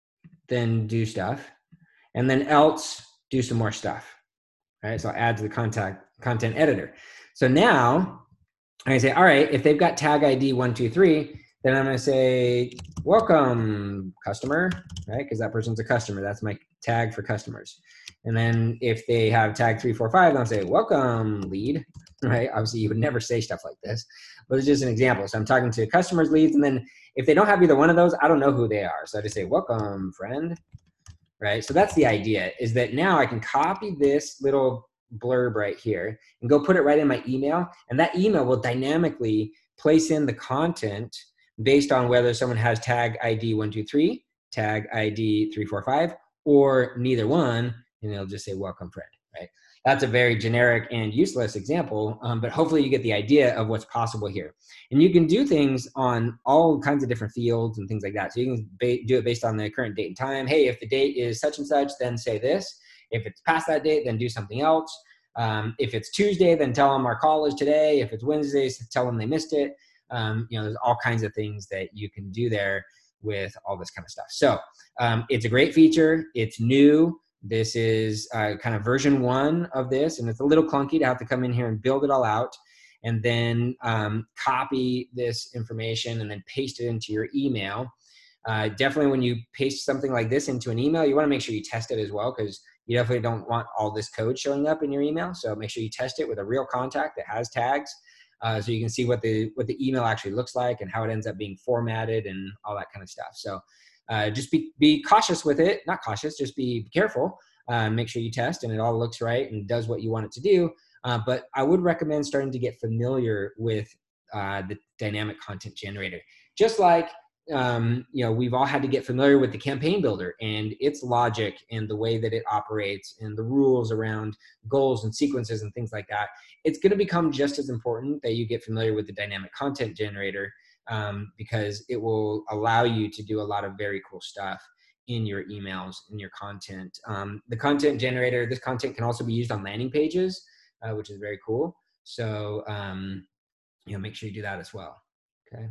then do stuff. And then else do some more stuff. Right? So I'll add to the content editor. So now I can say, all right, if they've got tag ID 1, 2, 3, then I'm going to say, welcome customer, right? Because that person's a customer. That's my tag for customers. And then if they have tag 3, 4, 5, then I'll say, welcome lead, right? Obviously you would never say stuff like this, but it's just an example. So I'm talking to customers, leads, and then if they don't have either one of those, I don't know who they are. So I just say, welcome friend, right? So that's the idea, is that now I can copy this little blurb right here and go put it right in my email. And that email will dynamically place in the content based on whether someone has tag ID 1, 2, 3, tag ID 3, 4, 5, or neither one. And it'll just say welcome friend, right? That's a very generic and useless example, but hopefully you get the idea of what's possible here. And you can do things on all kinds of different fields and things like that. So you can do it based on the current date and time. Hey, if the date is such and such, then say this. If it's past that date, then do something else. If it's Tuesday, then tell them our call is today. If it's Wednesday, tell them they missed it. There's all kinds of things that you can do there with all this kind of stuff. So it's a great feature. It's new. This is kind of version 1 of this, and it's a little clunky to have to come in here and build it all out and then copy this information and then paste it into your email. Definitely when you paste something like this into an email, you want to make sure you test it as well, because you definitely don't want all this code showing up in your email. So make sure you test it with a real contact that has tags, so you can see what the email actually looks like and how it ends up being formatted and all that kind of stuff. So just be cautious with it. Not cautious, just be careful. Make sure you test and it all looks right and does what you want it to do. But I would recommend starting to get familiar with the dynamic content generator. Just like we've all had to get familiar with the campaign builder and its logic and the way that it operates and the rules around goals and sequences and things like that. It's going to become just as important that you get familiar with the dynamic content generator, because it will allow you to do a lot of very cool stuff in your emails, in your content. The content generator, this content can also be used on landing pages, which is very cool. So, make sure you do that as well. Okay.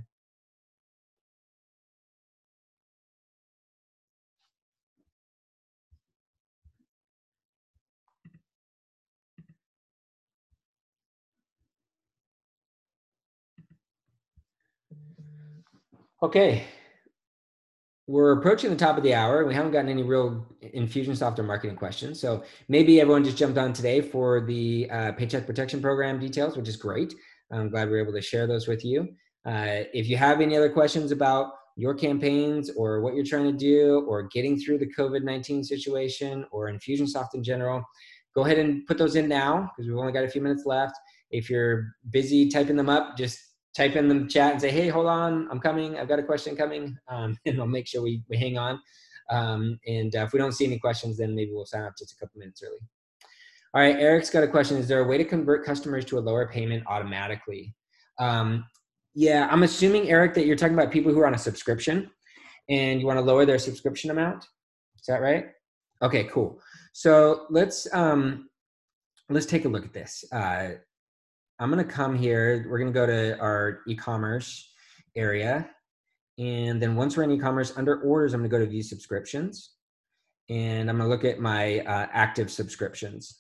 Okay. we're approaching the top of the hour. We haven't gotten any real Infusionsoft or marketing questions. So maybe everyone just jumped on today for the Paycheck Protection Program details, which is great. I'm glad we're able to share those with you. If you have any other questions about your campaigns or what you're trying to do or getting through the COVID-19 situation or Infusionsoft in general, go ahead and put those in now because we've only got a few minutes left. If you're busy typing them up, just type in the chat and say, hey, hold on, I'm coming. I've got a question coming. And I'll make sure we hang on. If we don't see any questions, then maybe we'll sign up just a couple minutes early. All right, Eric's got a question. Is there a way to convert customers to a lower payment automatically? Yeah, I'm assuming, Eric, that you're talking about people who are on a subscription and you want to lower their subscription amount. Is that right? Okay, cool. So let's take a look at this. I'm going to come here. We're going to go to our e-commerce area. And then once we're in e-commerce, under orders, I'm going to go to view subscriptions. And I'm going to look at my active subscriptions.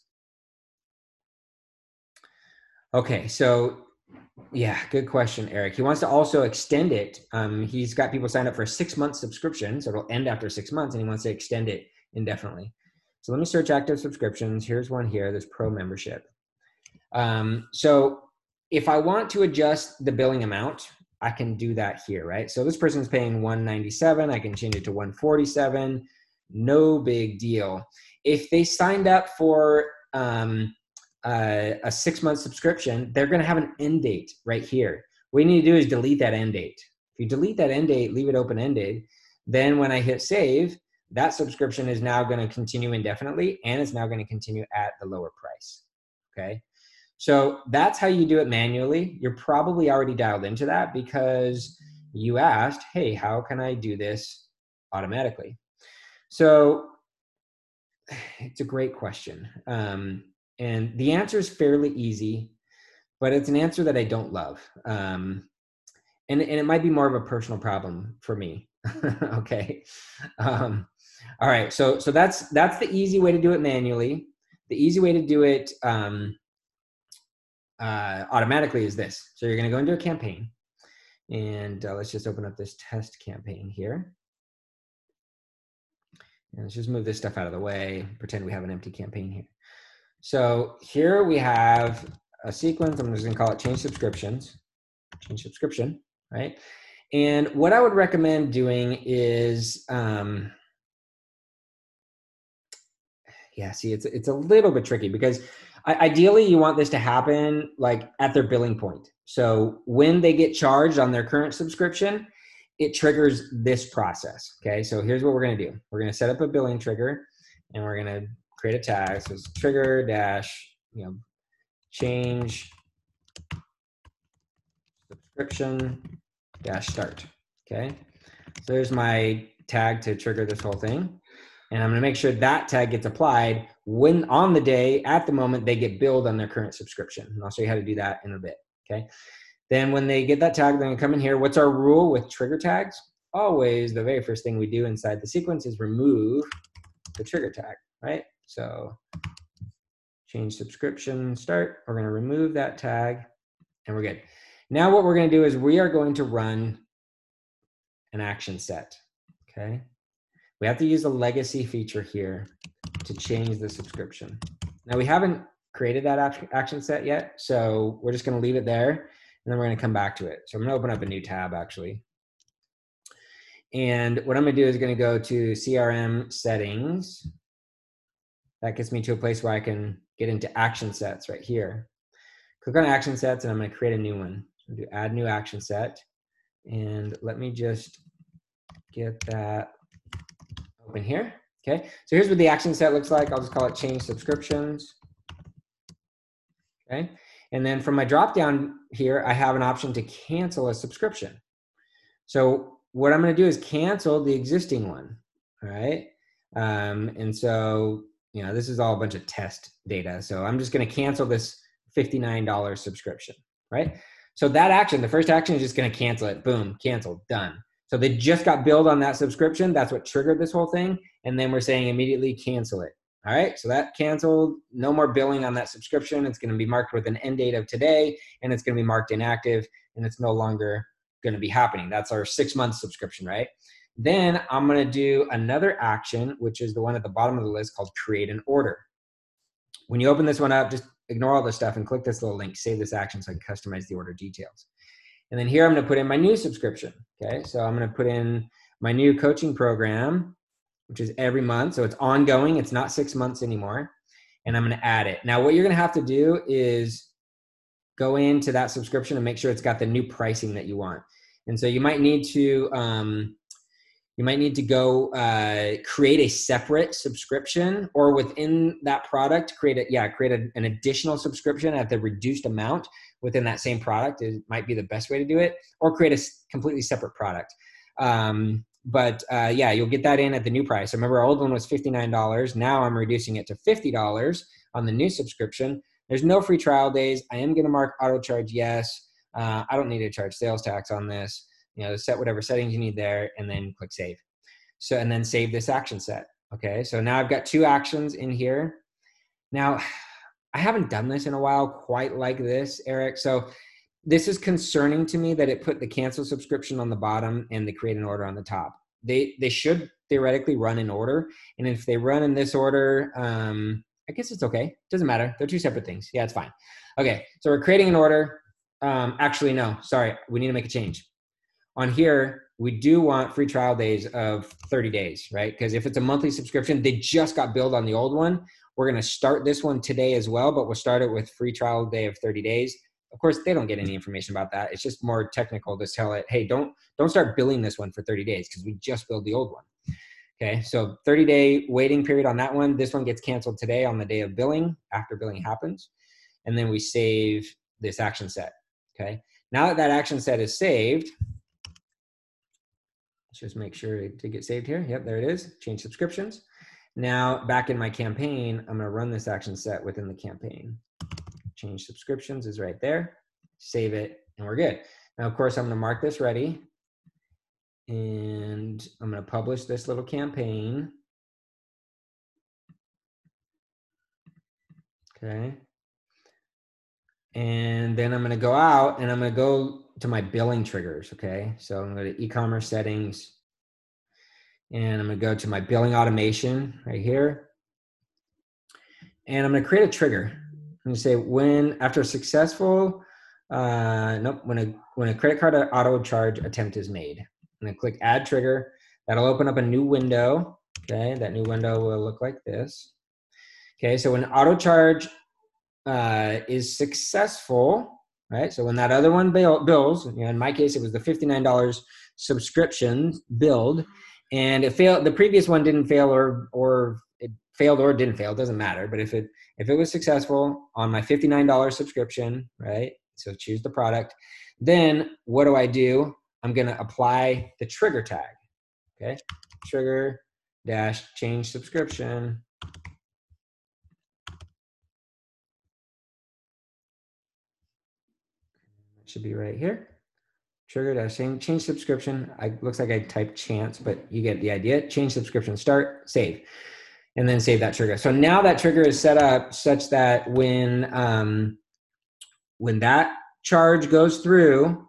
Okay, so yeah, good question, Eric. He wants to also extend it. He's got people signed up for a 6-month subscription, so it'll end after 6 months, and he wants to extend it indefinitely. So let me search active subscriptions. Here's one here. There's Pro membership. So if I want to adjust the billing amount, I can do that here, right? So this person's paying $197. I can change it to $147. No big deal. If they signed up for a 6-month subscription, they're going to have an end date right here. What you need to do is delete that end date. If you delete that end date, leave it open-ended, then when I hit save, that subscription is now going to continue indefinitely, and it's now going to continue at the lower price, okay? So that's how you do it manually. You're probably already dialed into that because you asked, hey, how can I do this automatically? So it's a great question. And the answer is fairly easy, but it's an answer that I don't love. And it might be more of a personal problem for me. Okay. All right. So that's the easy way to do it manually. The easy way to do it automatically is this. So you're going to go into a campaign, and let's just open up this test campaign here. And let's just move this stuff out of the way, pretend we have an empty campaign here. So here we have a sequence. I'm just going to call it change subscriptions, change subscription, right? And what I would recommend doing is, yeah, see, it's a little bit tricky because ideally you want this to happen like at their billing point. So when they get charged on their current subscription, it triggers this process. Okay, so here's what we're going to do. We're going to set up a billing trigger, and we're going to create a tag. So it's trigger dash, change subscription dash start. Okay, so there's my tag to trigger this whole thing. And I'm going to make sure that tag gets applied when on the day, at the moment, they get billed on their current subscription. And I'll show you how to do that in a bit. Okay. Then when they get that tag, they're going to come in here. What's our rule with trigger tags? Always the very first thing we do inside the sequence is remove the trigger tag, right? So change subscription start. We're going to remove that tag and we're good. Now what we're going to do is we are going to run an action set. Okay. We have to use the legacy feature here to change the subscription. Now we haven't created that action set yet, so we're just going to leave it there, and then we're going to come back to it. So I'm going to open up a new tab actually. And what I'm going to do is going to go to CRM settings. That gets me to a place where I can get into action sets right here. Click on action sets, and I'm going to create a new one. So do add new action set, and let me just get that open here. Okay, so here's what the action set looks like. I'll just call it change subscriptions. Okay, and then from my drop down here, I have an option to cancel a subscription. So what I'm going to do is cancel the existing one. All right, and so this is all a bunch of test data. So I'm just going to cancel this $59 subscription. Right. So that action, the first action, is just going to cancel it. Boom, canceled, done. So they just got billed on that subscription. That's what triggered this whole thing. And then we're saying immediately cancel it. All right, so that canceled, no more billing on that subscription. It's going to be marked with an end date of today, and it's going to be marked inactive, and it's no longer going to be happening. That's our 6-month subscription, right? Then I'm going to do another action, which is the one at the bottom of the list called create an order. When you open this one up, just ignore all this stuff and click this little link, save this action so I can customize the order details. And then here I'm going to put in my new subscription. Okay, so I'm going to put in my new coaching program, which is every month. So it's ongoing. It's not 6 months anymore. And I'm going to add it. Now, what you're going to have to do is go into that subscription and make sure it's got the new pricing that you want. And so you might need to go create a separate subscription, or within that product, create an additional subscription at the reduced amount within that same product. It might be the best way to do it, or create a completely separate product. You'll get that in at the new price. So remember, our old one was $59. Now I'm reducing it to $50 on the new subscription. There's no free trial days. I am going to mark auto charge yes. I don't need to charge sales tax on this. Set whatever settings you need there, and then click save. So, and then save this action set. Okay, so now I've got 2 actions in here. Now, I haven't done this in a while quite like this, Eric. So this is concerning to me that it put the cancel subscription on the bottom and the create an order on the top. They should theoretically run in order. And if they run in this order, I guess it's okay. Doesn't matter. They're 2 separate things. Yeah, it's fine. Okay, so we're creating an order. Actually, no, sorry. We need to make a change. On here, we do want free trial days of 30 days, right? Because if it's a monthly subscription, they just got billed on the old one. We're going to start this one today as well, but we'll start it with free trial day of 30 days. Of course, they don't get any information about that. It's just more technical to tell it, hey, don't start billing this one for 30 days because we just billed the old one. Okay, so 30-day waiting period on that one. This one gets canceled today on the day of billing, after billing happens. And then we save this action set, okay? Now that action set is saved, let's just make sure to get saved here. Yep, there it is. Change subscriptions. Now back in my campaign, I'm going to run this action set within the campaign. Change subscriptions is right there. Save it, and we're good. Now, of course, I'm going to mark this ready, and I'm going to publish this little campaign. Okay. And then I'm going to go out and I'm going to go to my billing triggers. Okay. So I'm going to e-commerce settings, and I'm going to go to my billing automation right here. And I'm going to create a trigger. I'm going to say when after a successful, when a credit card auto charge attempt is made. I'm going to click add trigger. That'll open up a new window. Okay. That new window will look like this. Okay. So when auto charge is successful, right? So when that other one bills, in my case, it was the $59 subscription billed, and it failed. The previous one didn't fail, or it failed or didn't fail. It doesn't matter. But if it was successful on my $59 subscription, right? So choose the product. Then what do? I'm going to apply the trigger tag. Okay, trigger dash change subscription. Should be right here. Trigger dash change subscription. Looks like I typed chance, but you get the idea. Change subscription, start, save, and then save that trigger. So now that trigger is set up such that when that charge goes through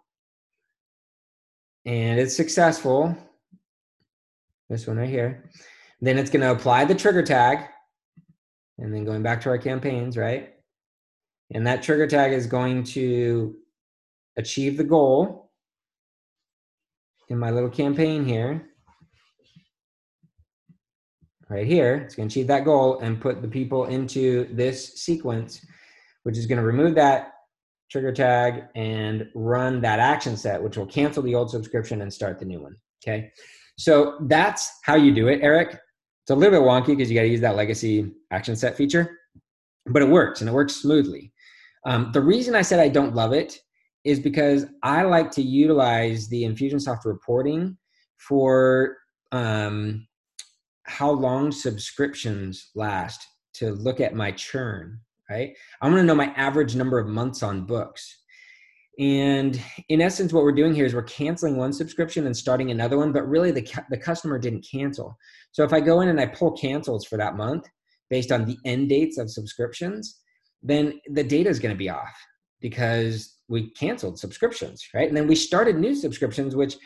and it's successful, this one right here, then it's going to apply the trigger tag, and then going back to our campaigns, right? And that trigger tag is going to achieve the goal in my little campaign here. Right here, it's going to achieve that goal and put the people into this sequence, which is going to remove that trigger tag and run that action set, which will cancel the old subscription and start the new one. Okay, so that's how you do it, Eric. It's a little bit wonky because you got to use that legacy action set feature, but it works, and it works smoothly. The reason I said I don't love it is because I like to utilize the Infusionsoft reporting for how long subscriptions last to look at my churn, right? I want to know my average number of months on books. And in essence, what we're doing here is we're canceling one subscription and starting another one, but really the customer didn't cancel. So if I go in and I pull cancels for that month based on the end dates of subscriptions, then the data is going to be off because we canceled subscriptions, right? And then we started new subscriptions, which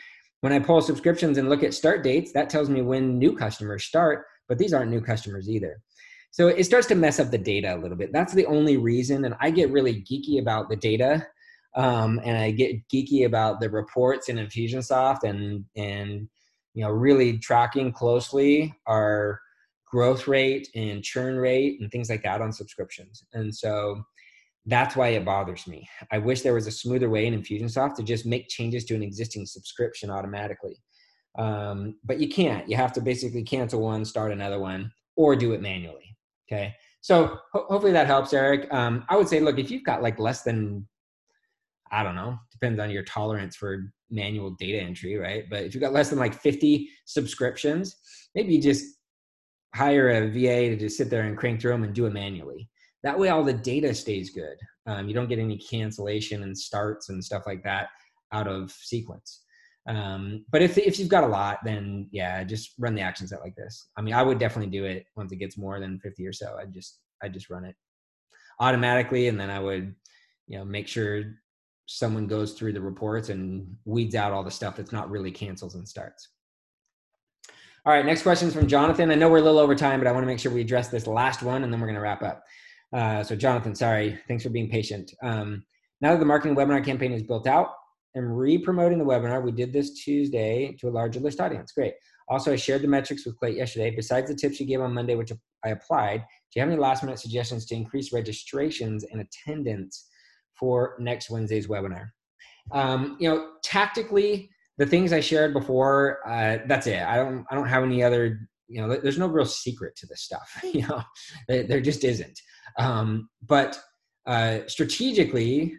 When I pull subscriptions and look at start dates, that tells me when new customers start, but these aren't new customers either. So it starts to mess up the data a little bit. That's the only reason. And I get really geeky about the data. And I get geeky about the reports in Infusionsoft and really tracking closely our growth rate and churn rate and things like that on subscriptions. And so that's why it bothers me. I wish there was a smoother way in Infusionsoft to just make changes to an existing subscription automatically. But you can't. You have to basically cancel one, start another one, or do it manually. Okay. So hopefully that helps, Eric. I would say, look, if you've got like less than, I don't know, depends on your tolerance for manual data entry, right? But if you've got less than like 50 subscriptions, maybe you just hire a VA to just sit there and crank through them and do it manually. That way all the data stays good. You don't get any cancellation and starts and stuff like that out of sequence. But if you've got a lot, then yeah, just run the action set like this. I mean, I would definitely do it once it gets more than 50 or so. I'd just run it automatically. And then I would, make sure someone goes through the reports and weeds out all the stuff that's not really cancels and starts. All right, next question is from Jonathan. I know we're a little over time, but I want to make sure we address this last one and then we're going to wrap up. So Jonathan, sorry, thanks for being patient. Now that the marketing webinar campaign is built out, I'm re-promoting the webinar. We did this Tuesday to a larger list audience. Great. Also, I shared the metrics with Clayton yesterday. Besides the tips you gave on Monday, which I applied, do you have any last minute suggestions to increase registrations and attendance for next Wednesday's webinar? Tactically, the things I shared before, that's it. I don't have any other, there's no real secret to this stuff. There just isn't. But strategically,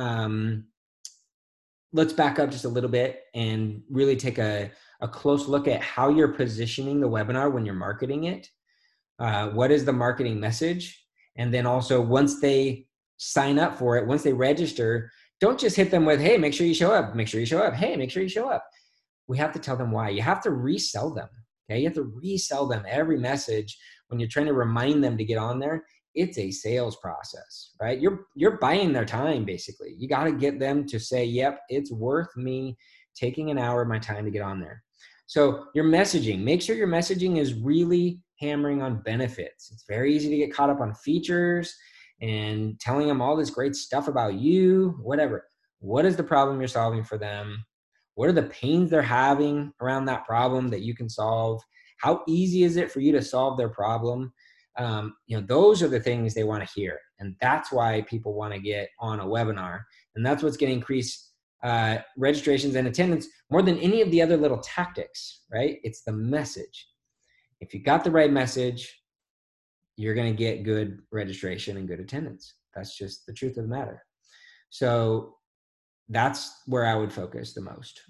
let's back up just a little bit and really take a close look at how you're positioning the webinar when you're marketing it. What is the marketing message? And then also once they sign up for it, once they register, don't just hit them with, hey, make sure you show up, make sure you show up. Hey, make sure you show up. We have to tell them why. You have to resell them. Okay. You have to resell them every message when you're trying to remind them to get on there. It's a sales process, right? You're buying their time, basically. You got to get them to say, yep, it's worth me taking an hour of my time to get on there. So your messaging, make sure your messaging is really hammering on benefits. It's very easy to get caught up on features and telling them all this great stuff about you, whatever. What is the problem you're solving for them? What are the pains they're having around that problem that you can solve? How easy is it for you to solve their problem? Those are the things they want to hear. And that's why people want to get on a webinar. And that's what's going to increase registrations and attendance more than any of the other little tactics, right? It's the message. If you got the right message, you're going to get good registration and good attendance. That's just the truth of the matter. So that's where I would focus the most.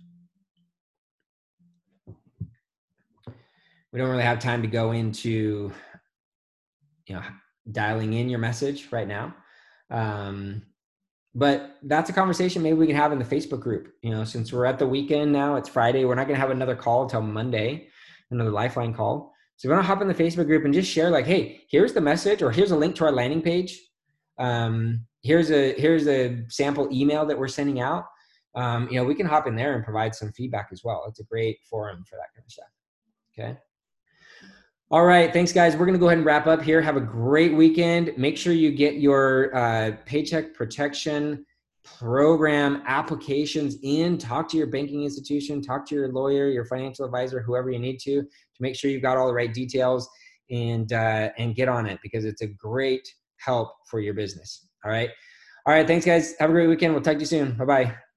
We don't really have time to go into dialing in your message right now. But that's a conversation maybe we can have in the Facebook group. Since we're at the weekend now, it's Friday, we're not going to have another call until Monday, another Lifeline call. So we're going to hop in the Facebook group and just share like, hey, here's the message, or here's a link to our landing page. Here's a sample email that we're sending out. We can hop in there and provide some feedback as well. It's a great forum for that kind of stuff. Okay. All right. Thanks, guys. We're going to go ahead and wrap up here. Have a great weekend. Make sure you get your Paycheck Protection Program applications in. Talk to your banking institution. Talk to your lawyer, your financial advisor, whoever you need to make sure you've got all the right details and get on it, because it's a great help for your business. All right. All right. Thanks, guys. Have a great weekend. We'll talk to you soon. Bye-bye.